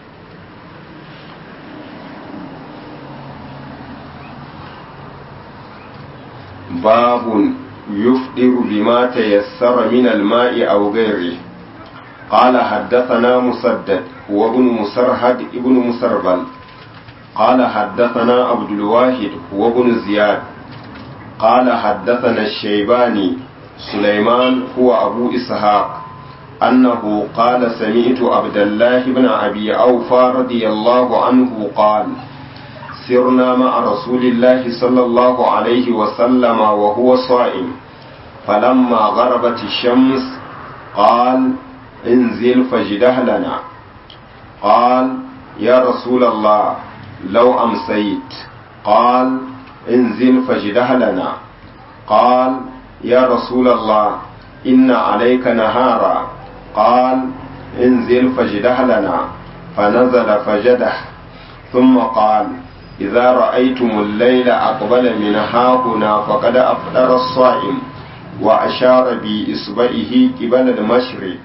babun yufdiru bima tayassara min al-ma'i aw ghayrihi qala haddathana musaddad wa ibn musarhad ibn musarbal qala haddathana abdul wahid wa ibn ziyad qala haddathana ash-shaybani سليمان هو أبو إسحاق أنه قال سمعت عبد الله بن أبي أوفى رضي الله عنه قال سرنا مع رسول الله صلى الله عليه وسلم وهو صائم فلما غربت الشمس قال انزل فاجده لنا قال يا رسول الله لو أمسيت قال انزل فاجده لنا قال يا رسول الله إن عليك نهارا قال انزل فاجده لنا فنزل فجده ثم قال إذا رأيتم الليل أقبل من هاهنا فقد أفطر الصائم وأشار بإصبعه قبل المشرق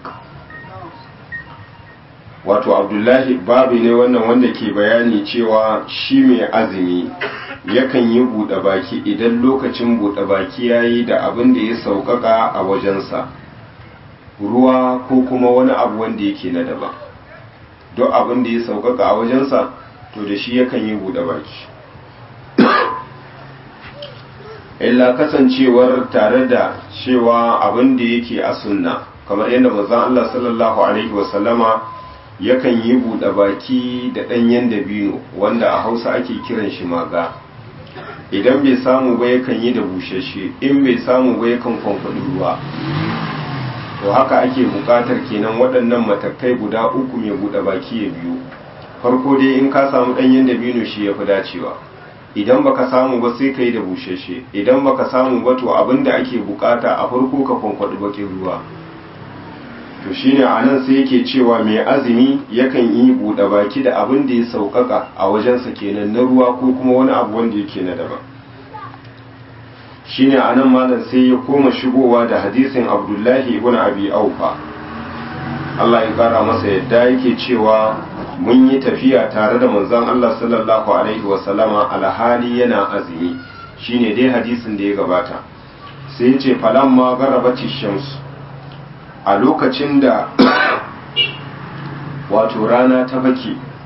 wato abdullahi babu ne wannan wanda ke bayani cewa shi mai azumi yakan yi buɗe baki idan lokacin buɗe baki ya yi da abin da ya sauƙaƙa a wajensa ruwa ko kuma wani abu wanda yake na daban don abin da ya sauƙaƙa a wajensa to da shi yakan yi buɗe baki illa kasancewar tare da cewa abin da yake a sunna kamar yadda manzon Allah sallallahu alaihi wasallama yakan yi buɗe baki da ɗanyen dabino wanda a hausa ake kiran shi maga idan bai samu ba yakan yi da bushashe in bai samu ba yakan kwankwaɗi ruwa to haka ake buƙatar kenan waɗannan matakai guda uku mai buɗe baki ya biyu farko dai in ka samu ɗanyen dabino shi ya fi dacewa idan baka samu ba sai ka yi da bushashe idan baka samu ba to abinda ake buƙata a farko ka kwankwaɗi bakin ruwa to shine anan sai yake cewa mai azumi yakan yi buɗe baki da abin da ya sauƙaƙa a wajensa kenan na ruwa ko kuma wani abu wanda yake na daban shine anan malam sai ya koma shigowa da hadisin Abdullahi ibn Abi Aufa Allah ya kara masa yadda yake cewa mun yi tafiya tare da manzon Allah sallallahu alaihi wa sallama alhali yana azumi shine dai hadisin da ya gabata sai ya ce falamma garabati shamsu a lokacin da wato rana ta baki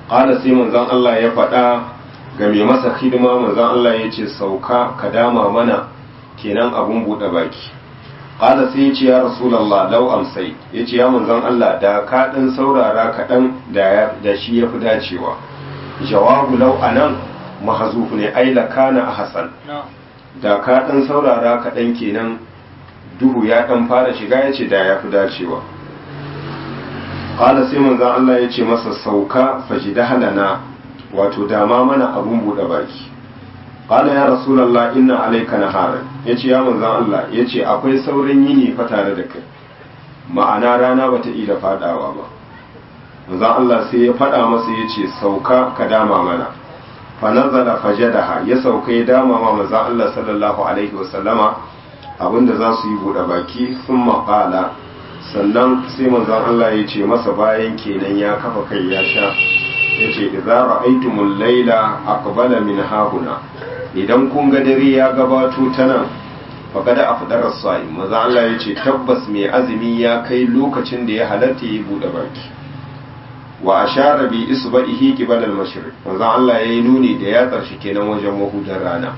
qala sai manzon Allah ya faɗa ga mai masa hidima, manzon Allah ya ce sauka ka dama mana kenan abun buɗe baki. Qala sai ya ce ya rasulullah law amsai, ya ce ya manzon Allah da ka ɗan saurara kaɗan da shi ya fi dacewa. Jawabu law anan mahzuf ne, ai lakana ahsan, da ka ɗan saurara kaɗan kenan duhu ya ɗan fara shiga, ya ce da ya fi dacewa. Qala sai manzon Allah ya ce masa sauka fajidahlana, wato dama mana abun buɗe baki. Qala ya rasulullah inna alayka naharan, yace ya manzon Allah, yace akwai sauran yini fa tare da kai, ma'ana rana bata ida fadawa ba. Manzon Allah sai ya fada masa yace sauka ka dama mana. Fa nazala fajadaha, ya sauka ya dama ma manzon Allah sallallahu alaihi wasallama abinda za su yi buɗe baki. Thumma qala, sannan sai manzon Allah yace masa bayan kenan ya kafa kai ya sha, yace idza ra'aytumul layla aqbala min hahuna, idan kun ga dare ya gabato ta nan faqada afdara as-sa'im, maza Allah yace tabbas mai azumi ya kai lokacin da ya halatta ya bude baki. Wa ashara bi isba'ihi qibala al-mashriq, maza Allah yayi nuni da ya tsarshi kenan wajen mahudar rana.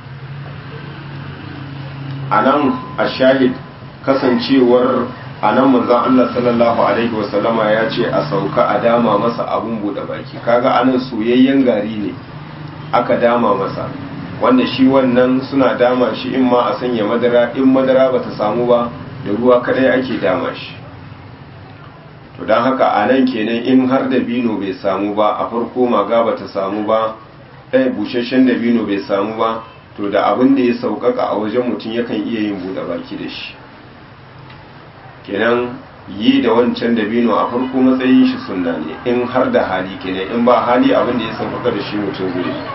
Anan ashahid kasancewar anan manzon Allah sallallahu alaihi wasallama ya ce a sauka a dama masa abun bude baki, kaga anan soyayyen gari ne aka dama masa, wanda shi wannan suna dama shi in ma a sanya madara, in madara bata samu ba da ruwa kadai ake dama shi. To don haka a nan kenan in har dabino bai samu ba, a farko maga bata samu ba, busasshen dabino bai samu ba, to da abin da ya sauƙaƙa a wajen mutum yakan iya yin buɗe baki da shi. Kenan yi da wancan dabino a farko matsayin shi sunna ne, in har da hali kenan, in ba hali abin da ya sauƙaƙa da shi mutum zai yi.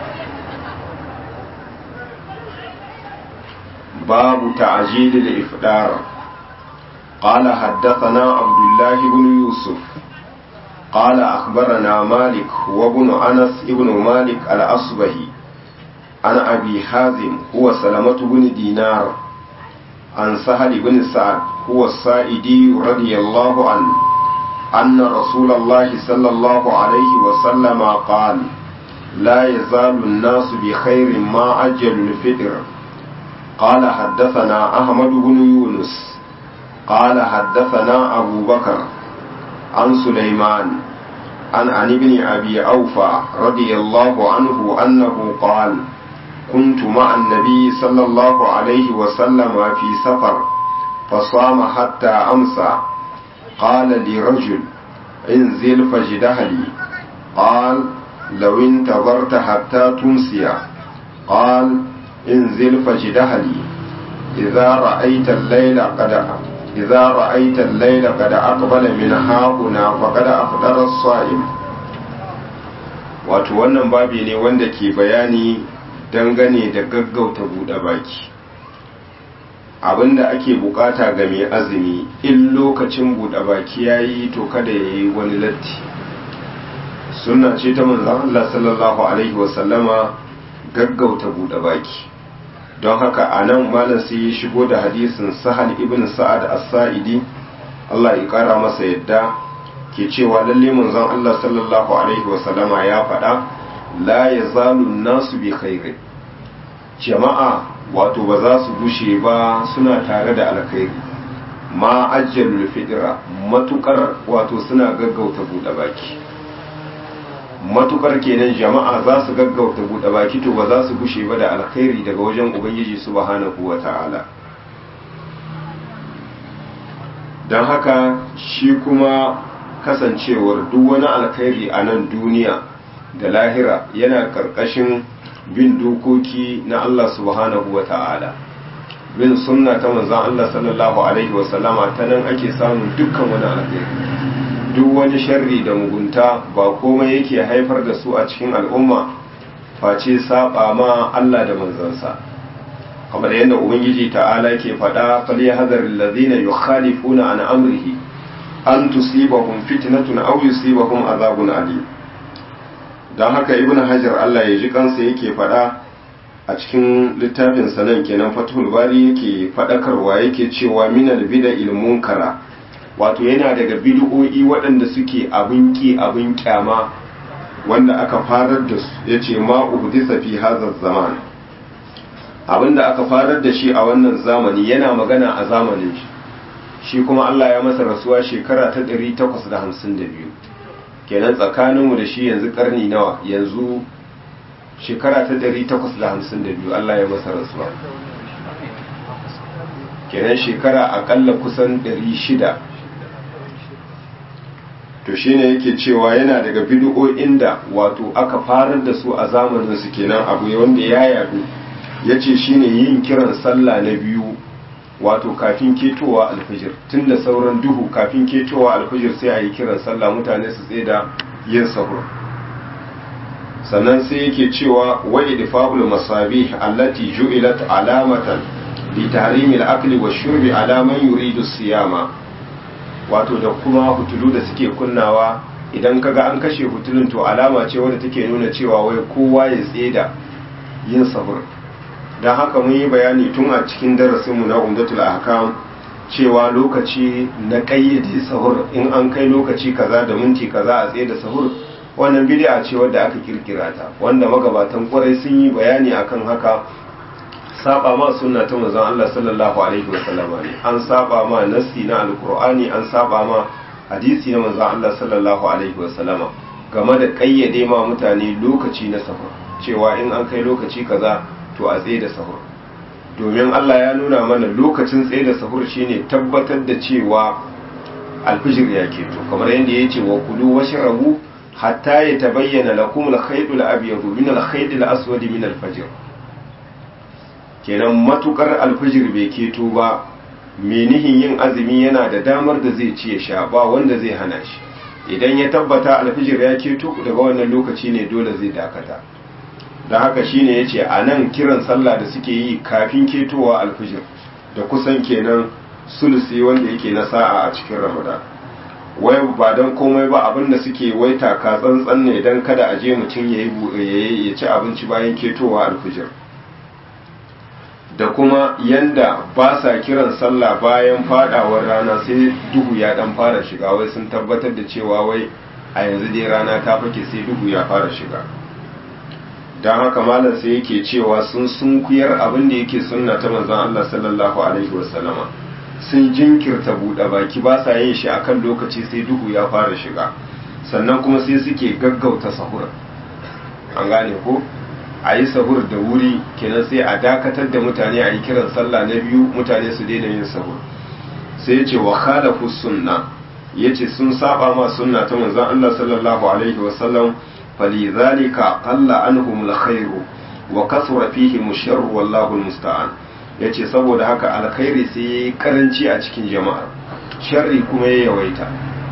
باب تعجيل الإفطار. قال حدثنا عبد الله بن يوسف قال أخبرنا مالك وابن أنس ابن مالك الأصبهي عن أبي حازم هو سلمة بن دينار عن سهل بن سعد هو السائدي رضي الله عنه أن رسول الله صلى الله عليه وسلم قال لا يزال الناس بخير ما عجلوا الفطر. قال حدثنا أحمد بن يونس قال حدثنا أبو بكر عن سليمان عن ابن أبي أوفى رضي الله عنه أنه قال كنت مع النبي صلى الله عليه وسلم في سفر فصام حتى أمسى. قال لرجل انزل فجده لي، قال لو انتظرت حتى تمسي. قال انزل فجده لي إذا رأيت الليل قد أقبل من هاهنا فقد أفطر الصائم. wato wannan babi ne wanda ke bayani dangane da gaggauta buɗe baki. Abinda ake bukata ga mai azumi in lokacin buɗe baki yayi to kada yayi wani latti. Sunna ce ta manzon Allah sallallahu alaihi wasallama gaggauta buɗe baki. Don haka a nan malam sai ya shigo da hadisin Sahal ibn Sa'ad as-Sa'idi, Allah ya kara masa yadda, ke cewa lalle manzon Allah sallallahu alaihi wasallama ya faɗa la yazalu nasu bi khairi, jama'a wato ba za su gushe ba suna tare da alkhairi, ma ajjalul fitra, matukar wato suna gaggauta buɗe baki. Matukar kenan jama'a za su gaggauta buɗe baki to ba za su gushe ba da alkhairi daga wajen ubangiji subhanahu wata'ala. don haka shi kuma kasancewar duk wani alkhairi a nan duniya da lahira yana karkashin bin dokoki na Allah subhanahu wa ta'ala, bin sunna ta manzan Allah sallallahu alaihi wasallama, ta nan ake samun dukkan wani alkhairi. Duk wani sharri da mugunta ba komai yake haifar da su a cikin al'umma face saba ma Allah da manzansa, kamar yadda ubangiji ta'ala ke faɗa falyahzar allazina yukhalifuna an amrihi an tusibahum fitnatun aw yusibahum azabun alim. don haka ibn hajar Allah ya ji kansa yake faɗa a cikin littafin sanan kenan fathul bari yake faɗakarwa yake cewa minal bid'il munkara, wato yana daga bid'o'i waɗanda suke abin ki abin kyama wanda aka farar da su yace ma uhdisa fi hadha zaman abinda aka farar da shi a wannan zamani yana magana a zamanin shi kuma Allah ya masa rasuwa shekara ta 852 kenan tsakaninmu da shi yanzu karni nawa yanzu shekara ta 852 Allah ya masa rasuwa kenan shekara akalla kusan 600 to shine yake cewa yana daga bid'o'in da wato aka farar da su a zamanin su kenan abu wanda ya yadu yace shine yin kiran sallah na biyu wato kafin ketowa alfijir tunda sauran duhu kafin ketowa alfijir sai a yi kiran sallah mutane su tsaye da yin sahur sannan sai yake cewa wa idfa'ul masabih allati ju'ilat alamatan li tahrimil akli wash-shurbi ala man yuridu siyama wato da kuma hutulu da suke kunnawa idan kaga an kashe hutulun to alama ce wadda take nuna cewa wai kowa ya tsaye da yin sahur don haka mun yi bayani tun a cikin darasinmu na umdatul ahkam cewa lokaci na kayyade sahur in an kai lokaci kaza da minti kaza a tsaye da sahur wannan bid'a ce wadda aka kirkira ta wanda magabatan kwarai sun yi bayani akan haka saba ma sunna ta manzon Allah sallallahu alaihi wasallam ne an saba ma nassi na alqur'ani an saba ma hadisi na manzon Allah sallallahu alaihi wasallam game da kayyade ma mutane lokaci na sahur cewa in an kai lokaci kaza to a tsaye da sahur domin Allah ya nuna mana lokacin tsaye da sahur shine tabbatar da cewa alfijir ya keto kamar yadda ya ce wa kulu washrabu hatta yatabayyana lakum al-khayt al-abyad min al-khayt al-aswad min al-fajr kenan matukar alfijir bai keto ba menihin yin azumi yana da damar da zai ci ya sha ba wanda zai hana shi idan ya tabbata alfijir ya keto daga wannan lokaci ne dole zai dakata da haka shine yace a nan kiran sallah da suke yi kafin ketowa alfijir da kusan kenan sulusi wanda yake na sa'a a cikin ramadan wai ba don komai ba abinda suke waita ka tsantsan ne don kada a je mutum ya ci abinci bayan ketowa alfijir da kuma yanda ba sa kiran sallah bayan fadawar rana sai duhu ya dan fara shiga wai sun tabbatar da cewa wai a yanzu dai rana ta fake sai duhu ya fara shiga don haka malam sai yake cewa sun sunkuyar abin da yake sunna ta manzon Allah sallallahu alaihi wasallama sun jinkirta buɗe baki ba sa yin shi akan lokaci sai duhu ya fara shiga sannan kuma sai suke gaggauta sahur an gane ko a yi sahur da wuri kenan sai a dakatar da mutane a yi kiran sallah na biyu mutane su daina yin sahur sai ya ce wa khalafu sunna yace sun saba ma sunna ta manzon Allah sallallahu alaihi wasallam falizalika qalla anhum alkhair wa kasura fihim ash-sharr wallahu almusta'an yace saboda haka alkhairi sai yayi karanci a cikin jama'a sharri kuma ya yawaita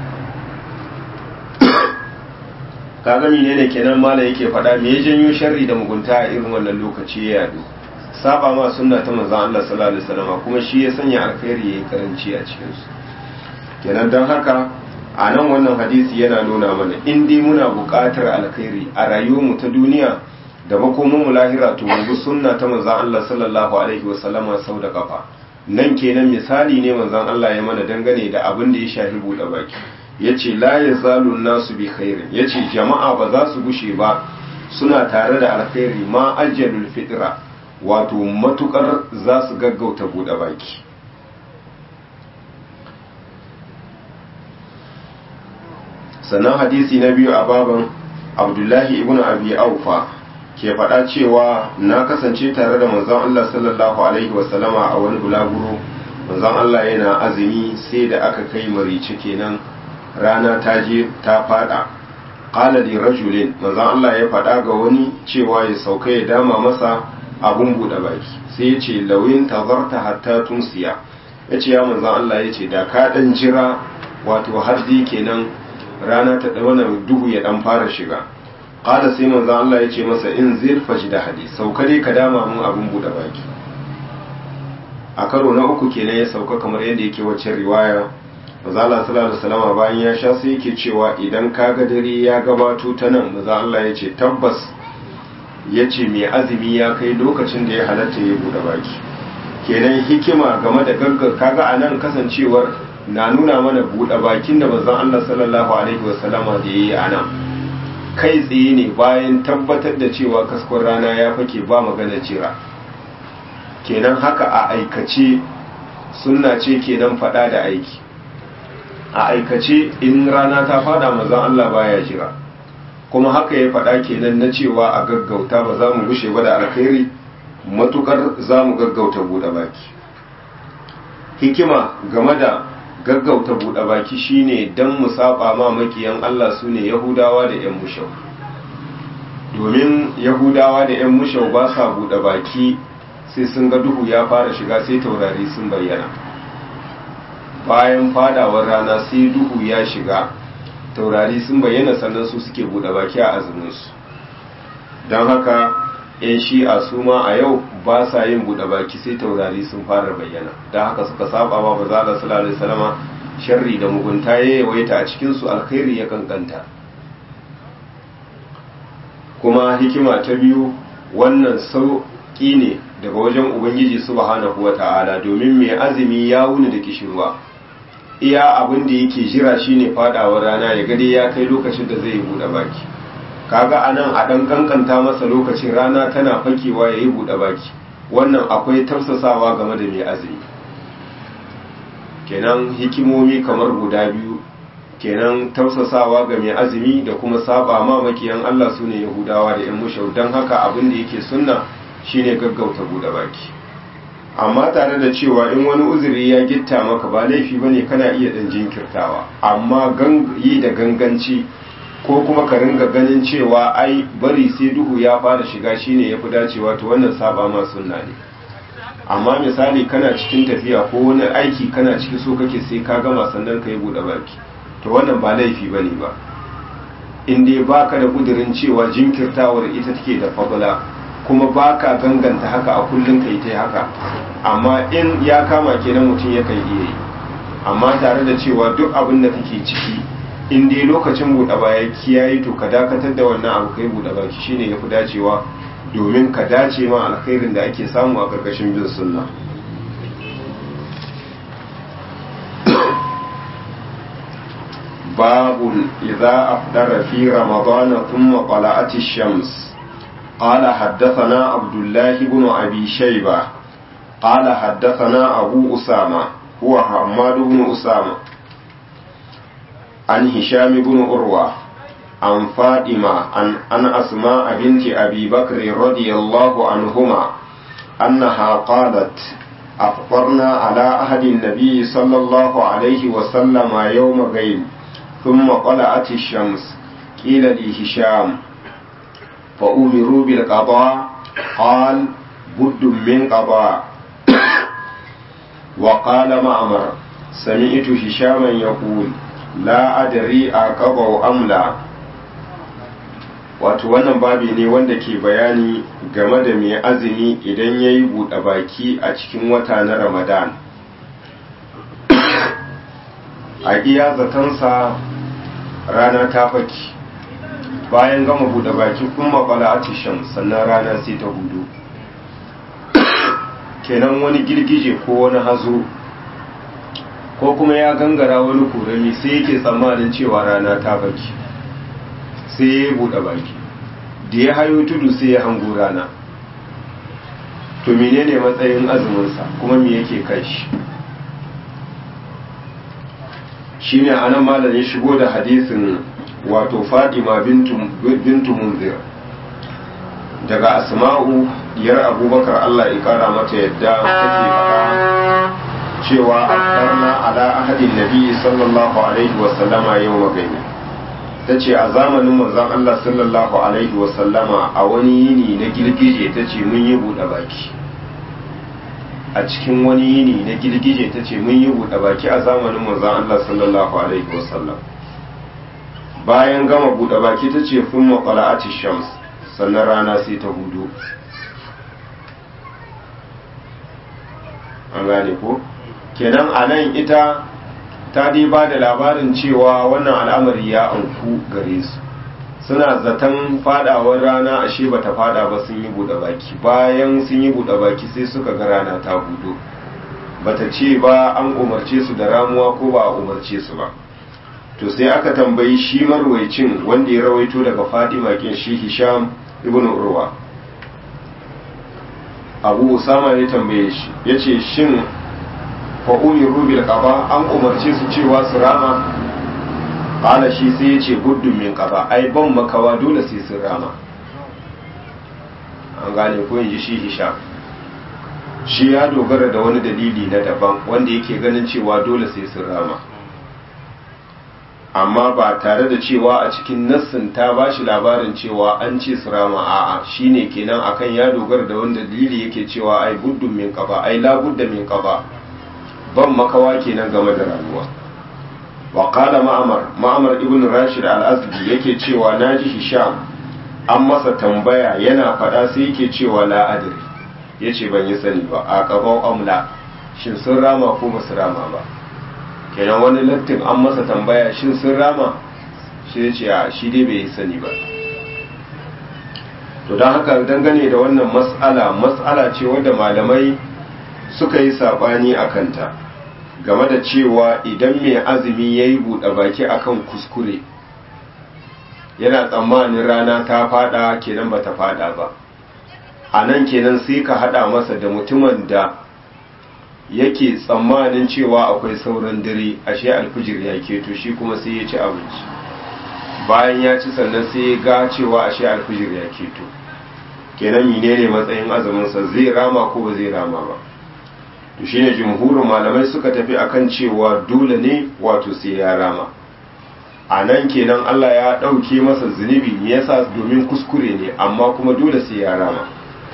kaga menene kenan malai yake faɗa me ya janyo sharri da mugunta a irin wannan lokaci ya yadu saba ma sunna ta manzon Allah sallallahu alaihi wasallam kuma shi ya sanya alkhairi yayi karanci a cikin su kenan dan haka a nan wannan hadisi yana nuna mana in dai muna buƙatar alkhairi a rayuwarmu ta duniya da makomanmu lahira to mu sunna ta manzon Allah sallallahu alaihi wasallama sau da kafa nan kenan misali ne manzon Allah ya mana dangane da abin da ya shafi buɗe baki yace la yazalu nasu bi khairin yace jama'a ba za su gushe ba suna tare da alkhairi ma ajjalul fitra wato matukar za su gaggauta buɗe baki sannan hadisi na biyu a baban abdullahi ibn abi aufa ke faɗa cewa na kasance tare da manzon Allah sallallahu alaihi wasallama a wani bulaguro manzon Allah yana azumi sai da aka kai marice kenan rana ta je ta fada qala li rajulin manzon Allah ya faɗa ga wani cewa ya sauka ya dama masa abun buɗe baki sai ya ce lawin tazarta hatta tunsiya ya ce ya manzon Allah ya ce da ka dan jira wato har dai kenan rana ta wannan duhu ya dan fara shiga qala sai manzon Allah ya ce masa in zil da hadis sauka dai ka dama mun abun buɗe baki a karo na uku kenan ya sauka kamar yadda yake wacce riwaya manzon Allah sallallahu alaihi wasallam bayan ya sha sai yake cewa idan kaga dare ya gabato ta nan manzon Allah ya ce tabbas ya ce mai azumi ya kai lokacin da ya halatta ya buɗe baki kenan hikima game da gaggar kaga a nan kasancewar na nuna mana buɗe bakin da manzon Allah sallallahu alaihi wasallama da yayi a nan kai tsaye ne bayan tabbatar da cewa kaskon rana ya fake ba magana jira. Kenan haka a aikace sunna ce kenan fada da aiki. A aikace in rana ta fada manzon Allah baya jira, kuma haka ya fada kenan na cewa a gaggauta ba za mu gushe ba da alkhairi matukar za mu gaggauta buɗe baki. Hikima game da gaggauta buɗe baki shine dan mu saba ma makiyan Allah sune Yahudawa da ƴan mushau. Domin Yahudawa da ƴan mushau ba sa buɗe baki sai sun ga duhu ya fara shiga sai taurari sun bayyana. Bayan fadawar rana sai duhu ya shiga taurari sun bayyana sannan su suke buɗe baki a azuminsu. Don haka ‘yan shi'a su ma a yau ba sa yin buɗe baki sai taurari sun fara bayyana. Don haka suka saba ma ba za da sallallahu alaihi wasallama sharri da mugunta ya yawaita a cikinsu, alkhairi ya kankanta. Kuma hikima ta biyu, wannan sauƙi ne daga wajen Ubangiji subhanahu wa ta'ala, domin mai azumi ya wuni da kishirwa. Iya abin da yake jira shine fadawar rana ya gade ya kai lokacin da zai buɗe baki. Kaga anan a ɗan kankanta masa lokacin rana tana fakewa ya yi buɗe baki, wannan akwai tafsasawa game da mai azumi. Kenan hikimomi kamar guda biyu, kenan tafsasawa ga mai azumi da kuma saba ma makiyan Allah su ne Yahudawa da ‘yan mushau. Don haka abin da yake sunna shine gaggauta buɗe baki. Amma tare da cewa in wani uzuri ya gitta maka ba laifi bane kana iya ɗan jinkirtawa, amma yi da ganganci ko kuma ka ringa ganin cewa ai bari sai duhu ya fara shiga shine yafi dacewa, to wannan saba ma sunna ne. Amma misali kana cikin tafiya ko wani aiki kana ciki so kake sai ka gama sannan ka yi buɗe baki, to wannan ba laifi bane ba, in dai baka da kudirin cewa jinkirtawar ita take da fadla, kuma baka ganganta haka a kullum kai ta haka. Amma in ya kama kenan mutum yakan iya yi, amma tare da cewa duk abin da kake ciki in dai lokacin buɗe baki yayi to ka dakatar da wannan abu kai buɗe baki shine yafi dacewa, domin ka dace ma alkhairin da ake samu a karkashin bin sunna. babun idza afdara fi ramadana thumma tala'at ash-shams. قال حدثنا عبد الله بن أبي شيبة قال حدثنا أبو أسامة هو حماد بن أسامة عن هشام بن أروى عن فاطمة عن أسماء بنت أبي بكر رضي الله عنهما أنها قالت أفطرنا على عهد النبي صلى الله عليه وسلم يوم غيب ثم طلعت الشمس قيل لي هشام فأمروا بالقضاء قال بد من قضاء. وقال معمر سمعت هشاما يقول لا أدري أقضوا أم لا. wato wannan babi ne wanda ke bayani game da mai azumi idan ya yi buɗe baki a cikin wata na Ramadan. A iya zatansa rana ta faki, bayan gama buɗe baki kuma kwala a tishan sannan rana sai ta hudu. Kenan wani girgije ko wani hazo ko kuma ya gangara wani kurami sai yake tsammanin cewa rana ta faki, sai ya buɗe baki, da ya hayo tudu sai ya hango rana. To menene matsayin azuminsa kuma me yake kai shi? Shine anan malam ya shigo da hadisin wato Fatima bintu Munzir daga Asma'u diyar Abubakar Allah ya kara mata yadda take faɗa cewa aftarna ala ahadin nabi sallallahu alaihi wa sallama yawma gani. Tace a zamanin manzon Allah sallallahu alaihi wa sallama a wani yini na girgije tace mun yi buɗe baki. A cikin wani yini na girgije tace mun yi buɗe baki a zamanin manzon Allah sallallahu alaihi wa sallam. Bayan gama buɗe baki tace sun maƙala'ati shams sannan rana sai ta hudu. An gane ko? Kenan a nan ita ta dai ba da labarin cewa wannan al'amari ya auku gare su, suna zaton fadawar rana ashe bata fada ba, sun yi buɗe baki. Bayan sun yi buɗe baki sai suka ga rana ta hudu, bata ce ba an umarce su da ramuwa ko ba a umarce su ba. to sai aka tambayi shi marwaicin wanda ya rawaito daga Fatima kin shi Hisham ibn Urwa. Abu Usama ya tambaye shi yace shin fa umiru bil qada an umarce su cewa su rama? Qala shi sai yace buddun min qada ai ban makawa dole sai su rama. An gane ko inji shi Hisham, shi ya dogara da wani dalili na daban wanda yake ganin cewa dole sai su rama, amma ba tare da cewa a cikin nassin ta ba shi labarin cewa an ce su rama. A'a, shine kenan akan ya dogara da wani dalili yake cewa ai buddun min qaba ai la budda min qaba, ban makawa kenan game da rayuwa. Wa qala Ma'mar ibn Rashid al-Azdi yake cewa naji Hisham an masa tambaya yana fada sai yake cewa la adri, yace ban yi sani ba a qaban amla, shin sun rama ko ba su rama ba. Kenan wani lattin an masa tambaya shin sun rama, shi ya ce a shi dai bai sani ba. To don haka dangane da wannan mas'ala ce wadda malamai suka yi saɓani a kanta game da cewa idan mai azumi ya yi buɗe baki akan kuskure yana tsammanin rana ta fada kenan ba ta fada ba, a nan kenan sai ka haɗa masa da mutumin da yake tsammanin cewa akwai sauran dare ashe alfijir ya keto, shi kuma sai ya ci abinci, bayan ya ci sannan sai ya ga cewa ashe alfijir ya keto. Kenan menene matsayin azuminsa, zai rama ko ba zai rama ba? To shine jumhurin malamai suka tafi akan cewa dole ne wato sai ya rama. A nan kenan Allah ya ɗauke masa zunubi, me yasa? Domin kuskure ne, amma kuma dole sai ya rama.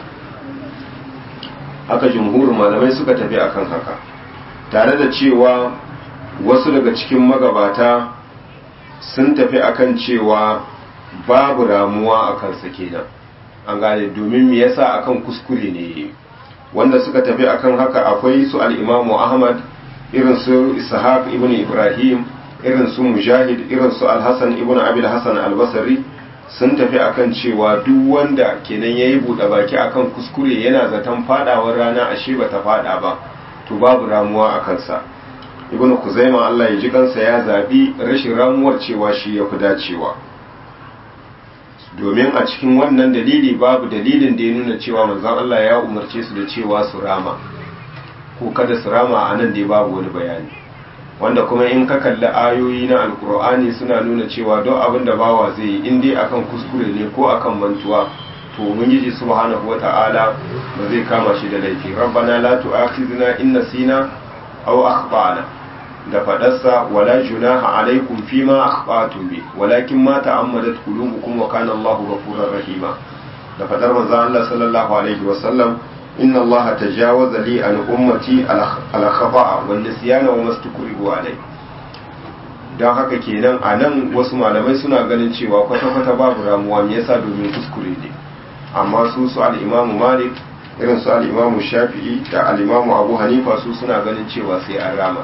Haka jumhurin malamai suka tafi akan haka, tare da cewa wasu daga cikin magabata sun tafi akan cewa babu ramuwa a kansa kenan. An gane, domin me yasa? Akan kuskure ne. Wanda suka tafi akan haka akwai su al-Imamu Ahmad, irin su Ishaq ibn Ibrahim, irin su Mujahid, irin su Al-Hasan ibn Abi al-Hasan al-Basri, sun tafi akan cewa duk wanda kenan yayi buɗe baki akan kuskure yana zaton fadawar rana ashe bata fada ba, to babu ramuwa a kansa. Ibn Kuzaima Allah ya ji kansa ya zabi rashin ramuwar cewa shi ya fi dacewa, domin a cikin wannan dalili babu dalilin da ya nuna cewa manzon Allah ya umarce su da cewa su rama ko kada su rama. A nan dai babu wani bayani, wanda kuma in ka kalli ayoyi na alkur'ani suna nuna cewa don abin da bawa zai yi in dai akan kuskure ne ko akan mantuwa, to ubangiji subhanahu wata'ala ba zai kama shi da laifi. Rabbana la tu'akhizna in nasina aw akhtana, da fadarsa wala junaha alaikum fima akhtatum bi walakin ma ta'ammadat qulubukum wa kana Allahu ghafurur rahima, da fadar manzon Allah sallallahu alaihi wa sallam inna Allah tajawaza li an ummati al-khata'a wan nisyana wa mastukrihu alai. Dan haka kenan anan wasu malamai suna ganin cewa kwata-kwata babu ramuwa, me yasa? Domin kuskure ne. Amma su al-Imam Malik, irin su al-Imam Shafi'i da al-Imam Abu Hanifa su suna ganin cewa sai an rama.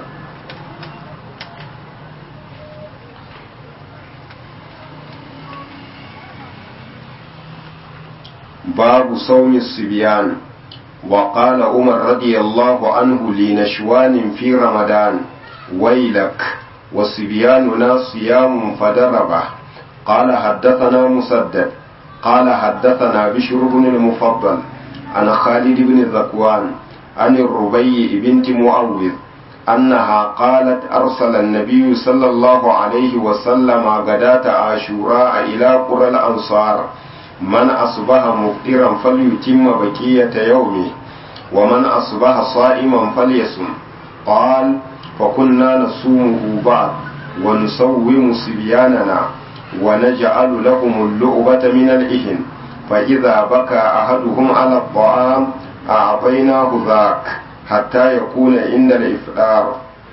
باب صوم الصبيان. وقال عمر رضي الله عنه لنشوان في رمضان ويلك وصبياننا صيام فدربه. قال حدثنا مسدد قال حدثنا بشر بن المفضل عن خالد بن ذكوان عن الربيع بنت معوذ أنها قالت أرسل النبي صلى الله عليه وسلم غداة عاشوراء إلى قرى الأنصار من أصبح مفطرا فليتم بقية يومه ومن أصبح صائما فليصم. قال فكنا نصومه بعد ونصوم صبياننا ونجعل لهم اللعبة من الإهن، فإذا بكى أحدهم على الطعام أعطيناه ذاك حتى يكون عند الإفطار.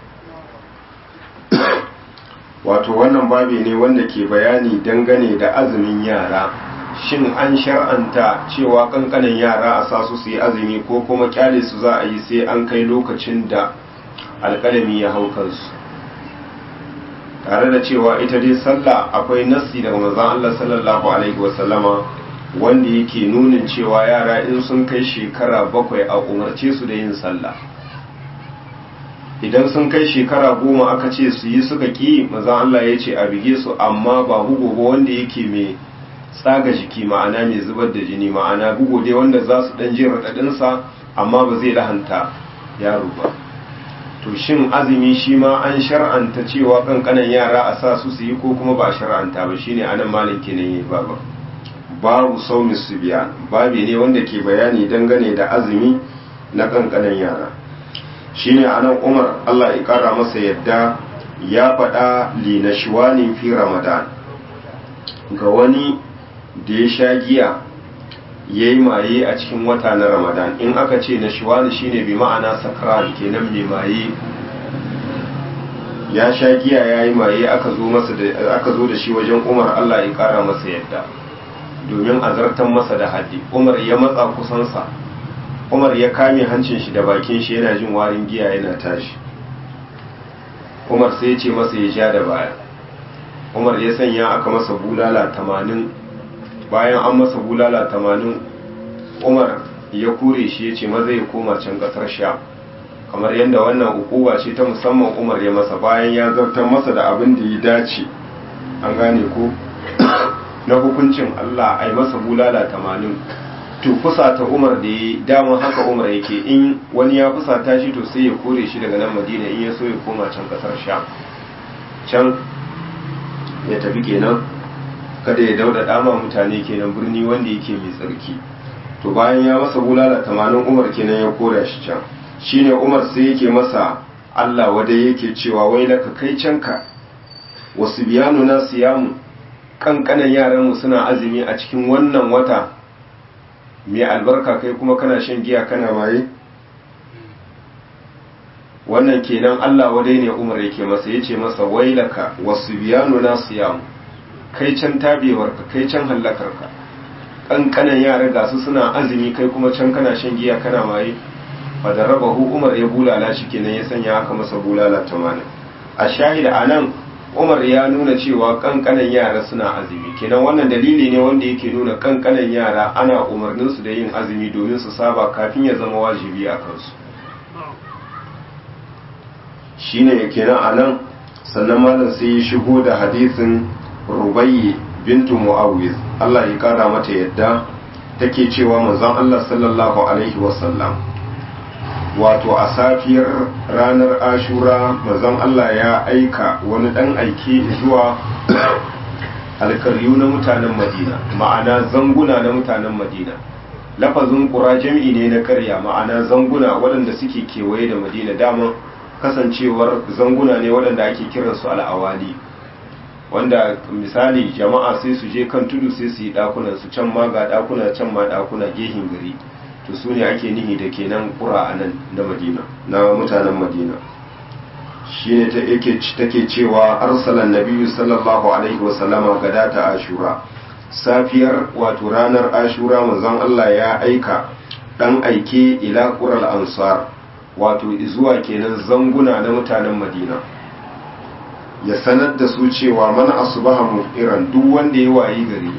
wato wannan babi ne wanda ke bayani dangane da azumin yara. Shin an shar'anta cewa kankanin yara a sa su yi azumi ko kuma kyale su za a yi sai an kai lokacin da alƙalami ya hau kansu? Tare da cewa ita dai sallah akwai nassi daga manzon Allah sallallahu alaihi wasallama wanda yake nunin cewa yara in sun kai shekara 7 a umarce su da yin sallah. idan sun kai shekara 10 aka ce su yi suka ki manzon Allah ya ce a bige su amma ba bugu ba wanda yake mai tsaga jiki ma'ana mai zubar da jini ma'ana bugu dai wanda za su dan jin raɗaɗinsa amma ba zai lahanta yaro ba. To shin azumi shi ma an shar'anta cewa kankanan yara a sa su yi ko kuma ba shar'anta ba shine anan malin kenan yayi babu saumi subyan babi ne wanda ke bayani dangane da azumi na kankanan yara. Shine anan Umar Allah ya kara masa yadda ya faɗa li nashwanin fi Ramadan ga wani da ya sha giya yayi maye a cikin wata na Ramadan. In aka ce nashwani shine bi ma'ana sakran kenan mai maye, ya sha giya yayi maye aka zo da shi wajen Umar Allah ya kara masa yadda domin azartan masa da haddi. Umar ya matsa kusansa, Umar ya kame hancin shi da bakin shi yana jin warin giya yana tashi. Umar sai ya ce masa ya ja da baya. Umar ya sanya aka masa bulala 80. Bayan an masa bulala 80, Umar ya kure shi ya ce maza ya koma can kasar Sha. Kamar yadda wannan ukuba ce ta musamman Umar ya masa bayan ya zartar masa da abin da ya dace. An gane ko na hukuncin Allah ai masa bulala 80. To fusata Umar da ya dama haka Umar yake, in wani ya fusata shi to sai ya kore shi daga nan Madina, in ya so ya koma can kasar Sha. Can ya tafi kenan, kada ya dauda dama mutane kenan birni wanda yake mai tsarki. To bayan ya masa bulala 80 Umar kenan ya kore shi can. Shine Umar sai yake masa Allah wanda yake cewa wai laka kai canka wasu biyanu na siyamu, kankanan yaranmu suna azumi a cikin wannan wata mai albarka, kai kuma kana shan giya kana maye. Wannan kenan Allah wadai ne Umar yake masa, yace masa wailaka wasu biyanu na siyamu, kai can tabewarka, kai can hallakarka, kankanan yara ga su suna azumi kai kuma can kana shan giya kana maye. Fadarabahu Umar ya bulala shi kenan, ya sanya aka masa bulala 80. A shahida anan Umar ya nuna cewa kankanan yara suna azumi, kenan wannan dalili ne wanda yake nuna kankanan yara ana umarnin su da yin azumi domin su saba kafin ya zama wajibi a kansu. Shine kenan anan sannan malam sai ya shigo da hadisin Rubayyi bintu Muawiz Allah ya kara mata yadda take cewa manzon Allah sallallahu alaihi wasallam wato a safiyar ranar Ashura manzon Allah ya aika wani dan aiki zuwa alkaryu na mutanen Madina, ma'ana zanguna na mutanen Madina. Lafazin qura jami'i ne na karya, ma'ana zanguna waɗanda suke kewaye da Madina, dama kasancewar zanguna ne waɗanda ake kiransu al'awali, wanda misali jama'a sai su je kan tudu sai su yi ɗakunan su, can ma ga ɗakuna can ma ɗakuna gehin gari, to su ne ake nihi da kenan ƙura a nan na Madina, na mutanen Madina. Shi ne take cewa arsalan nabiyyu sallallahu alaihi wasallama gadata Ashura, safiyar wato ranar Ashura manzon Allah ya aika dan aike ila qural ansar, wato zuwa kenan zanguna na mutanen Madina, ya sanar da su cewa man asbaha mufiran, duk wanda ya wayi gari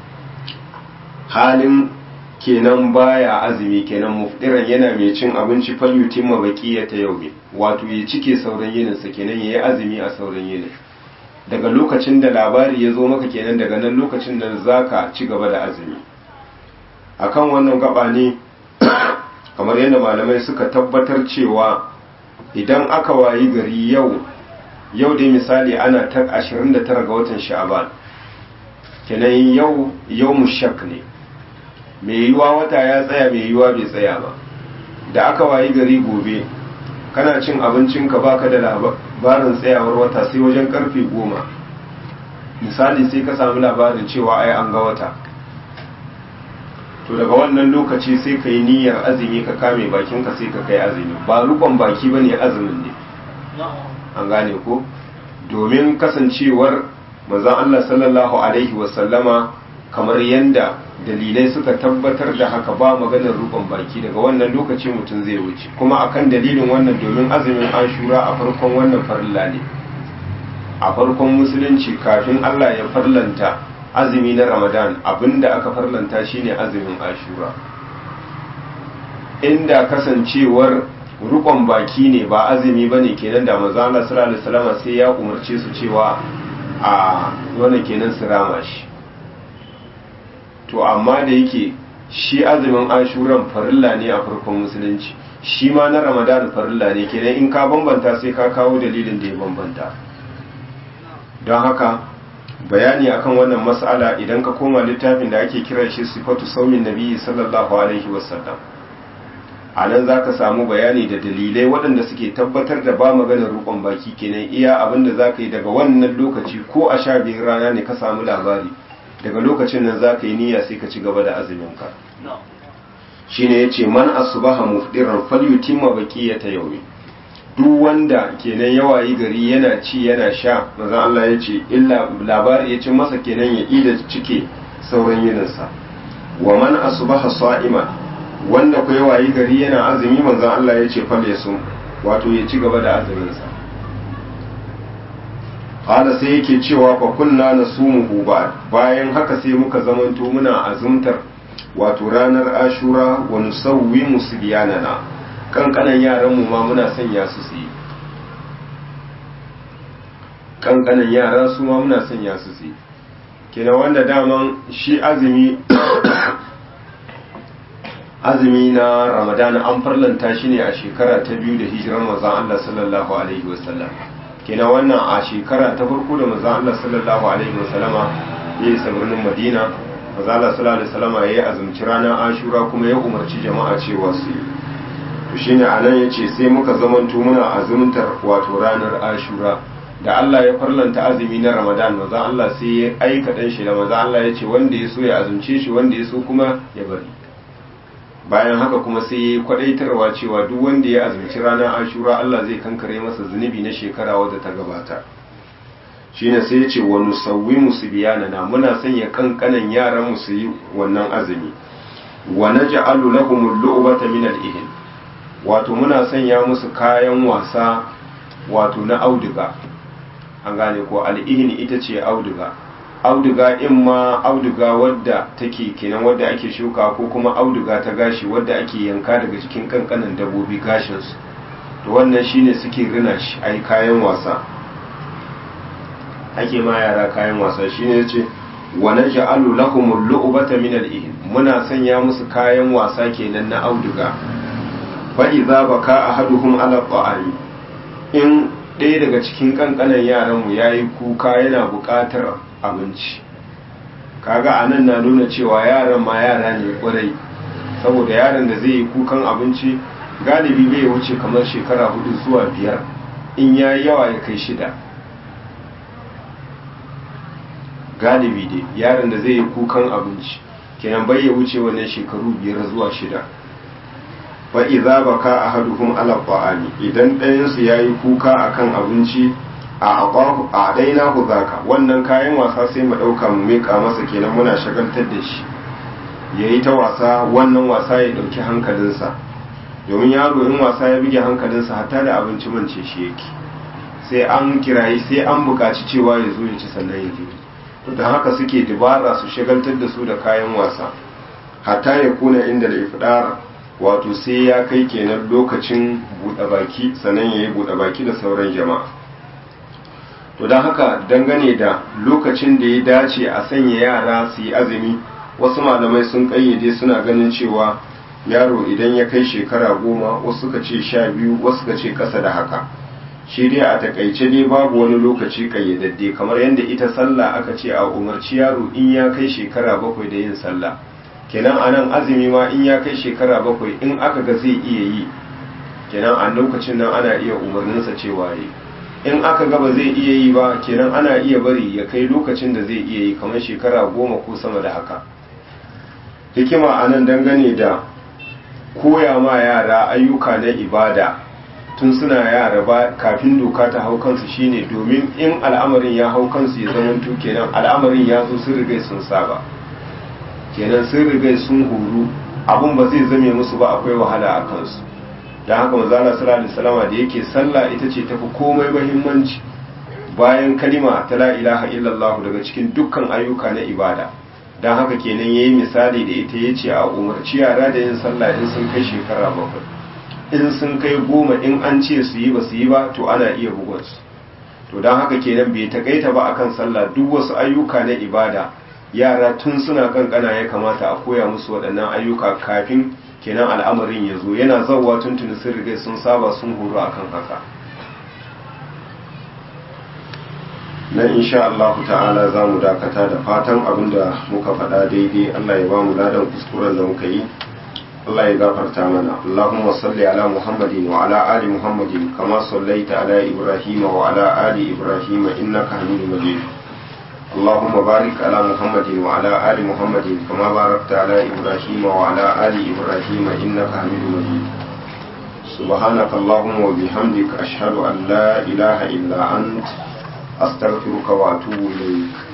halin kenan baya azumi, kenan muftiran yana mai cin abinci, falyutin mabaqiyata yawmi, wato ya cike sauran yinin sa, kenan yayi azumi a sauran yinin. Daga lokacin da labari ya zo maka kenan daga nan lokacin da zaka ci gaba da azumi. Akan wannan gaba ne kamar yadda malamai suka tabbatar cewa idan aka wayi gari yau dai misali ana ta 29 ga watan Sha'ban, kenan yau mushak ne, mai yiwuwa wata ya tsaya mai yiwuwa bai tsaya ba. Da aka wayi gari gobe kana cin abincinka baka da labarin tsayawar wata sai wajen karfe 10 misali, sai ka samu labarin cewa ai an ga wata, to daga wannan lokaci sai ka yi niyyar azumi, ka kame bakinka sai ka kai azumi. Ba rukon baki bane azumin ne, an gane ko, domin kasancewar manzon Allah sallallahu alaihi wasallama kamar yanda dalilai suka tabbatar da haka, ba maganar rukun baki, daga wannan lokaci mutum zai wuce. Kuma akan dalilin wannan, domin azumin Ashura a farkon wannan farilla ne, a farkon musulunci kafin Allah ya farlanta azumi na Ramadan, abinda aka farlanta shine azumin Ashura. Inda kasancewar rukon baki ne ba azumi bane kenan da manzo Allah sallallahu alaihi wasallam sai ya umarce su cewa a wannan kenan su rama shi. To amma da yake shi azumin ashuran farilla ne a farkon musulunci, shi ma na ramadan farilla ne, kenan in ka bambanta sai ka kawo dalilin da ya bambanta. don haka bayani akan wannan mas'ala idan ka koma littafin da ake kiran shi sifatu saumin nabi sallallahu alaihi wasallam, a nan za ka samu bayani da dalilai waɗanda suke tabbatar da ba maganar rukon baki kenan iya abinda za ka yi daga wannan lokaci ko a 15 rana ne ka samu labari, daga lokacin nan za ka yi niyya sai ka ci gaba da azuminka. shi ne ya ce man asubaha mufdiran falyutimma baqiyata yawmi, duk wanda kenan yawayi gari yana ci yana sha, manzon Allah ya ce illa labari ya ci masa kenan ya ida cike sauran yininsa. wa man asubaha sa'iman, wanda ku yawayi gari yana azumi, manzon Allah ya ce falyasum, wato ya ci gaba da azuminsa. qala sai yake cewa fa kunna nasumuhu bayan haka sai muka zamanto muna azumtar wato ranar ashura wa nusawwi musbiyanana, kankanan yaran mu ma muna sanya su yi, kankanan yara su ma muna sanya su yi, kenan wanda daman shi azumi azumi na Ramadan an farlanta shi ne a shekara ta 2 da hijirar manzon Allah sallallahu alaihi wasallam, kenan wannan a shekara ta farko da manzon Allah sallallahu alaihi wasallama ya yi birnin Madina, manzon Allah sallallahu alaihi wasallama ya yi azumci ranar Ashura kuma ya umarci jama'a cewa su yi. To shine anan yace sai muka zamanto muna azumtar wato ranar Ashura, da Allah ya farlanta azumi na Ramadan, manzon Allah sai ya aika dan shi da manzon Allah ya ce wanda ya so ya azumce shi, wanda ya so kuma ya bari. Bayan haka kuma sai ya kwadaitarwa cewa duk wanda ya azumci ranar Ashura Allah zai kankare masa zunubi na shekara wadda ta gabata. Shine sai ya ce wa nusawwi musbiyanana, muna sanya kankanan yaran mu su yi wannan azumi. Wa naj'alu lahumul lu'bata min al-ihn, wato muna sanya musu kayan wasa wato na auduga. An gane ko al-ihn ita ce auduga. Auduga in ma auduga wadda take kenan wadda ake shuka, ko kuma auduga ta gashi wadda ake yanka daga cikin kankanan dabbobi gashinsu, to wannan shine suke rina shi ai kayan wasa, ake ma yara kayan wasa. Shine yace wa naj'alu lahumul lu'bata min al-ihn, muna sanya musu kayan wasa kenan na auduga. Fa idza baka ahaduhum ala ta'ami, in ɗaya daga cikin kankanan yaran mu yayi kuka yana buƙatar abinci, kaga anan na nuna cewa yaran ma yara ne kwarai, saboda yaran da zai yi kukan abinci galibi bai wuce kamar shekara 4 zuwa 5, in yayi yawa ya kai 6. Galibi dai yaran da zai yi kukan abinci kenan bai ya wuce wannan shekaru 5 zuwa 6. fa idza baka ahaduhum ala ta'ami, idan ɗayan su yayi kuka akan abinci a daina ku zaka, wannan kayan wasa sai mu ɗauka mu meka masa, kenan muna shagaltar da shi yayi ta wasa, wannan wasa ya ɗauki hankalinsa, domin yaro in wasa ya bige hankalinsa hatta da abinci mance shi yake, sai an kirayi sai an buƙaci cewa ya zo ya ci sannan ya zo. To da haka suke dubara su shagaltar da su da kayan wasa, hatta ya kuna inda al-ifdar, wato sai ya kai kenan lokacin buɗe baki sannan ya yi buɗe baki da sauran jama'a. To don haka dangane da lokacin da ya dace a sanya yara su yi azumi, wasu malamai sun kayyade suna ganin cewa yaro idan ya kai shekara 10, wasu suka ce 12, wasu suka ce ƙasa da haka. Shi dai a takaice dai babu wani lokaci kayyadadde, kamar yadda ita sallah aka ce a umarci yaro in ya kai shekara 7 da yin sallah, kenan a nan azumi ma in ya kai shekara 7 in aka ga zai iya yi, kenan a lokacin nan ana iya umarninsa cewa yi. In aka gaba zai iya yi ba, kenan ana iya bari ya kai lokacin da zai iya yi, kamar shekara 10 ko sama da haka. Hikima a nan dangane da koya ma yara ayyuka na ibada tun suna yara ba kafin doka ta hau kansu, shine domin in al'amarin ya hau kansu ya zamanto kenan al'amarin ya zo sun rigai sun saba, kenan sun rigai sun huru, abun ba zai zame musu ba, akwai wahala a kansu. Da haka manzala sallallahu alaihi wasallam da yake sallah ita ce tafi komai muhimmanci bayan kalima ta la ilaha illallah daga cikin dukkan ayyuka na ibada. Dan haka kenan yayi misali da ita yace a umarci yara da yin sallah in sun kai shekara 7. in sun kai 10 in an ce su yi ba su yi ba to ana iya bugunsu. To don haka kenan bai takaita ba akan sallah, duk wasu ayyuka na ibada yara tun suna kankana ya kamata a koya musu waɗannan ayyuka kafin kenan al'amarin ya zo. Yana zauwa tuntuni sun riga sun saba sun horo akan haka. na insha Allah ta'ala za mu dakata da fatan abinda muka faɗa daidai Allah ya ba mu ladan kuskuren da muka yi, Allah ya gafarta mana. Allahumma salli ala Muhammadin wa ala ali Muhammadin kama sallaita ala Ibrahim wa ala ali Ibrahim innaka Hamidum Majid. Allahumma barik ala Muhammadin wa ala ali Muhammadin kama barakta ala Ibrahim wa ala ali Ibrahim innaka Hamidum Majid. Subhanaka Allahumma wa bihamdika ashhadu an la ilaha illa anta astaghfiruka wa atubu ilayk.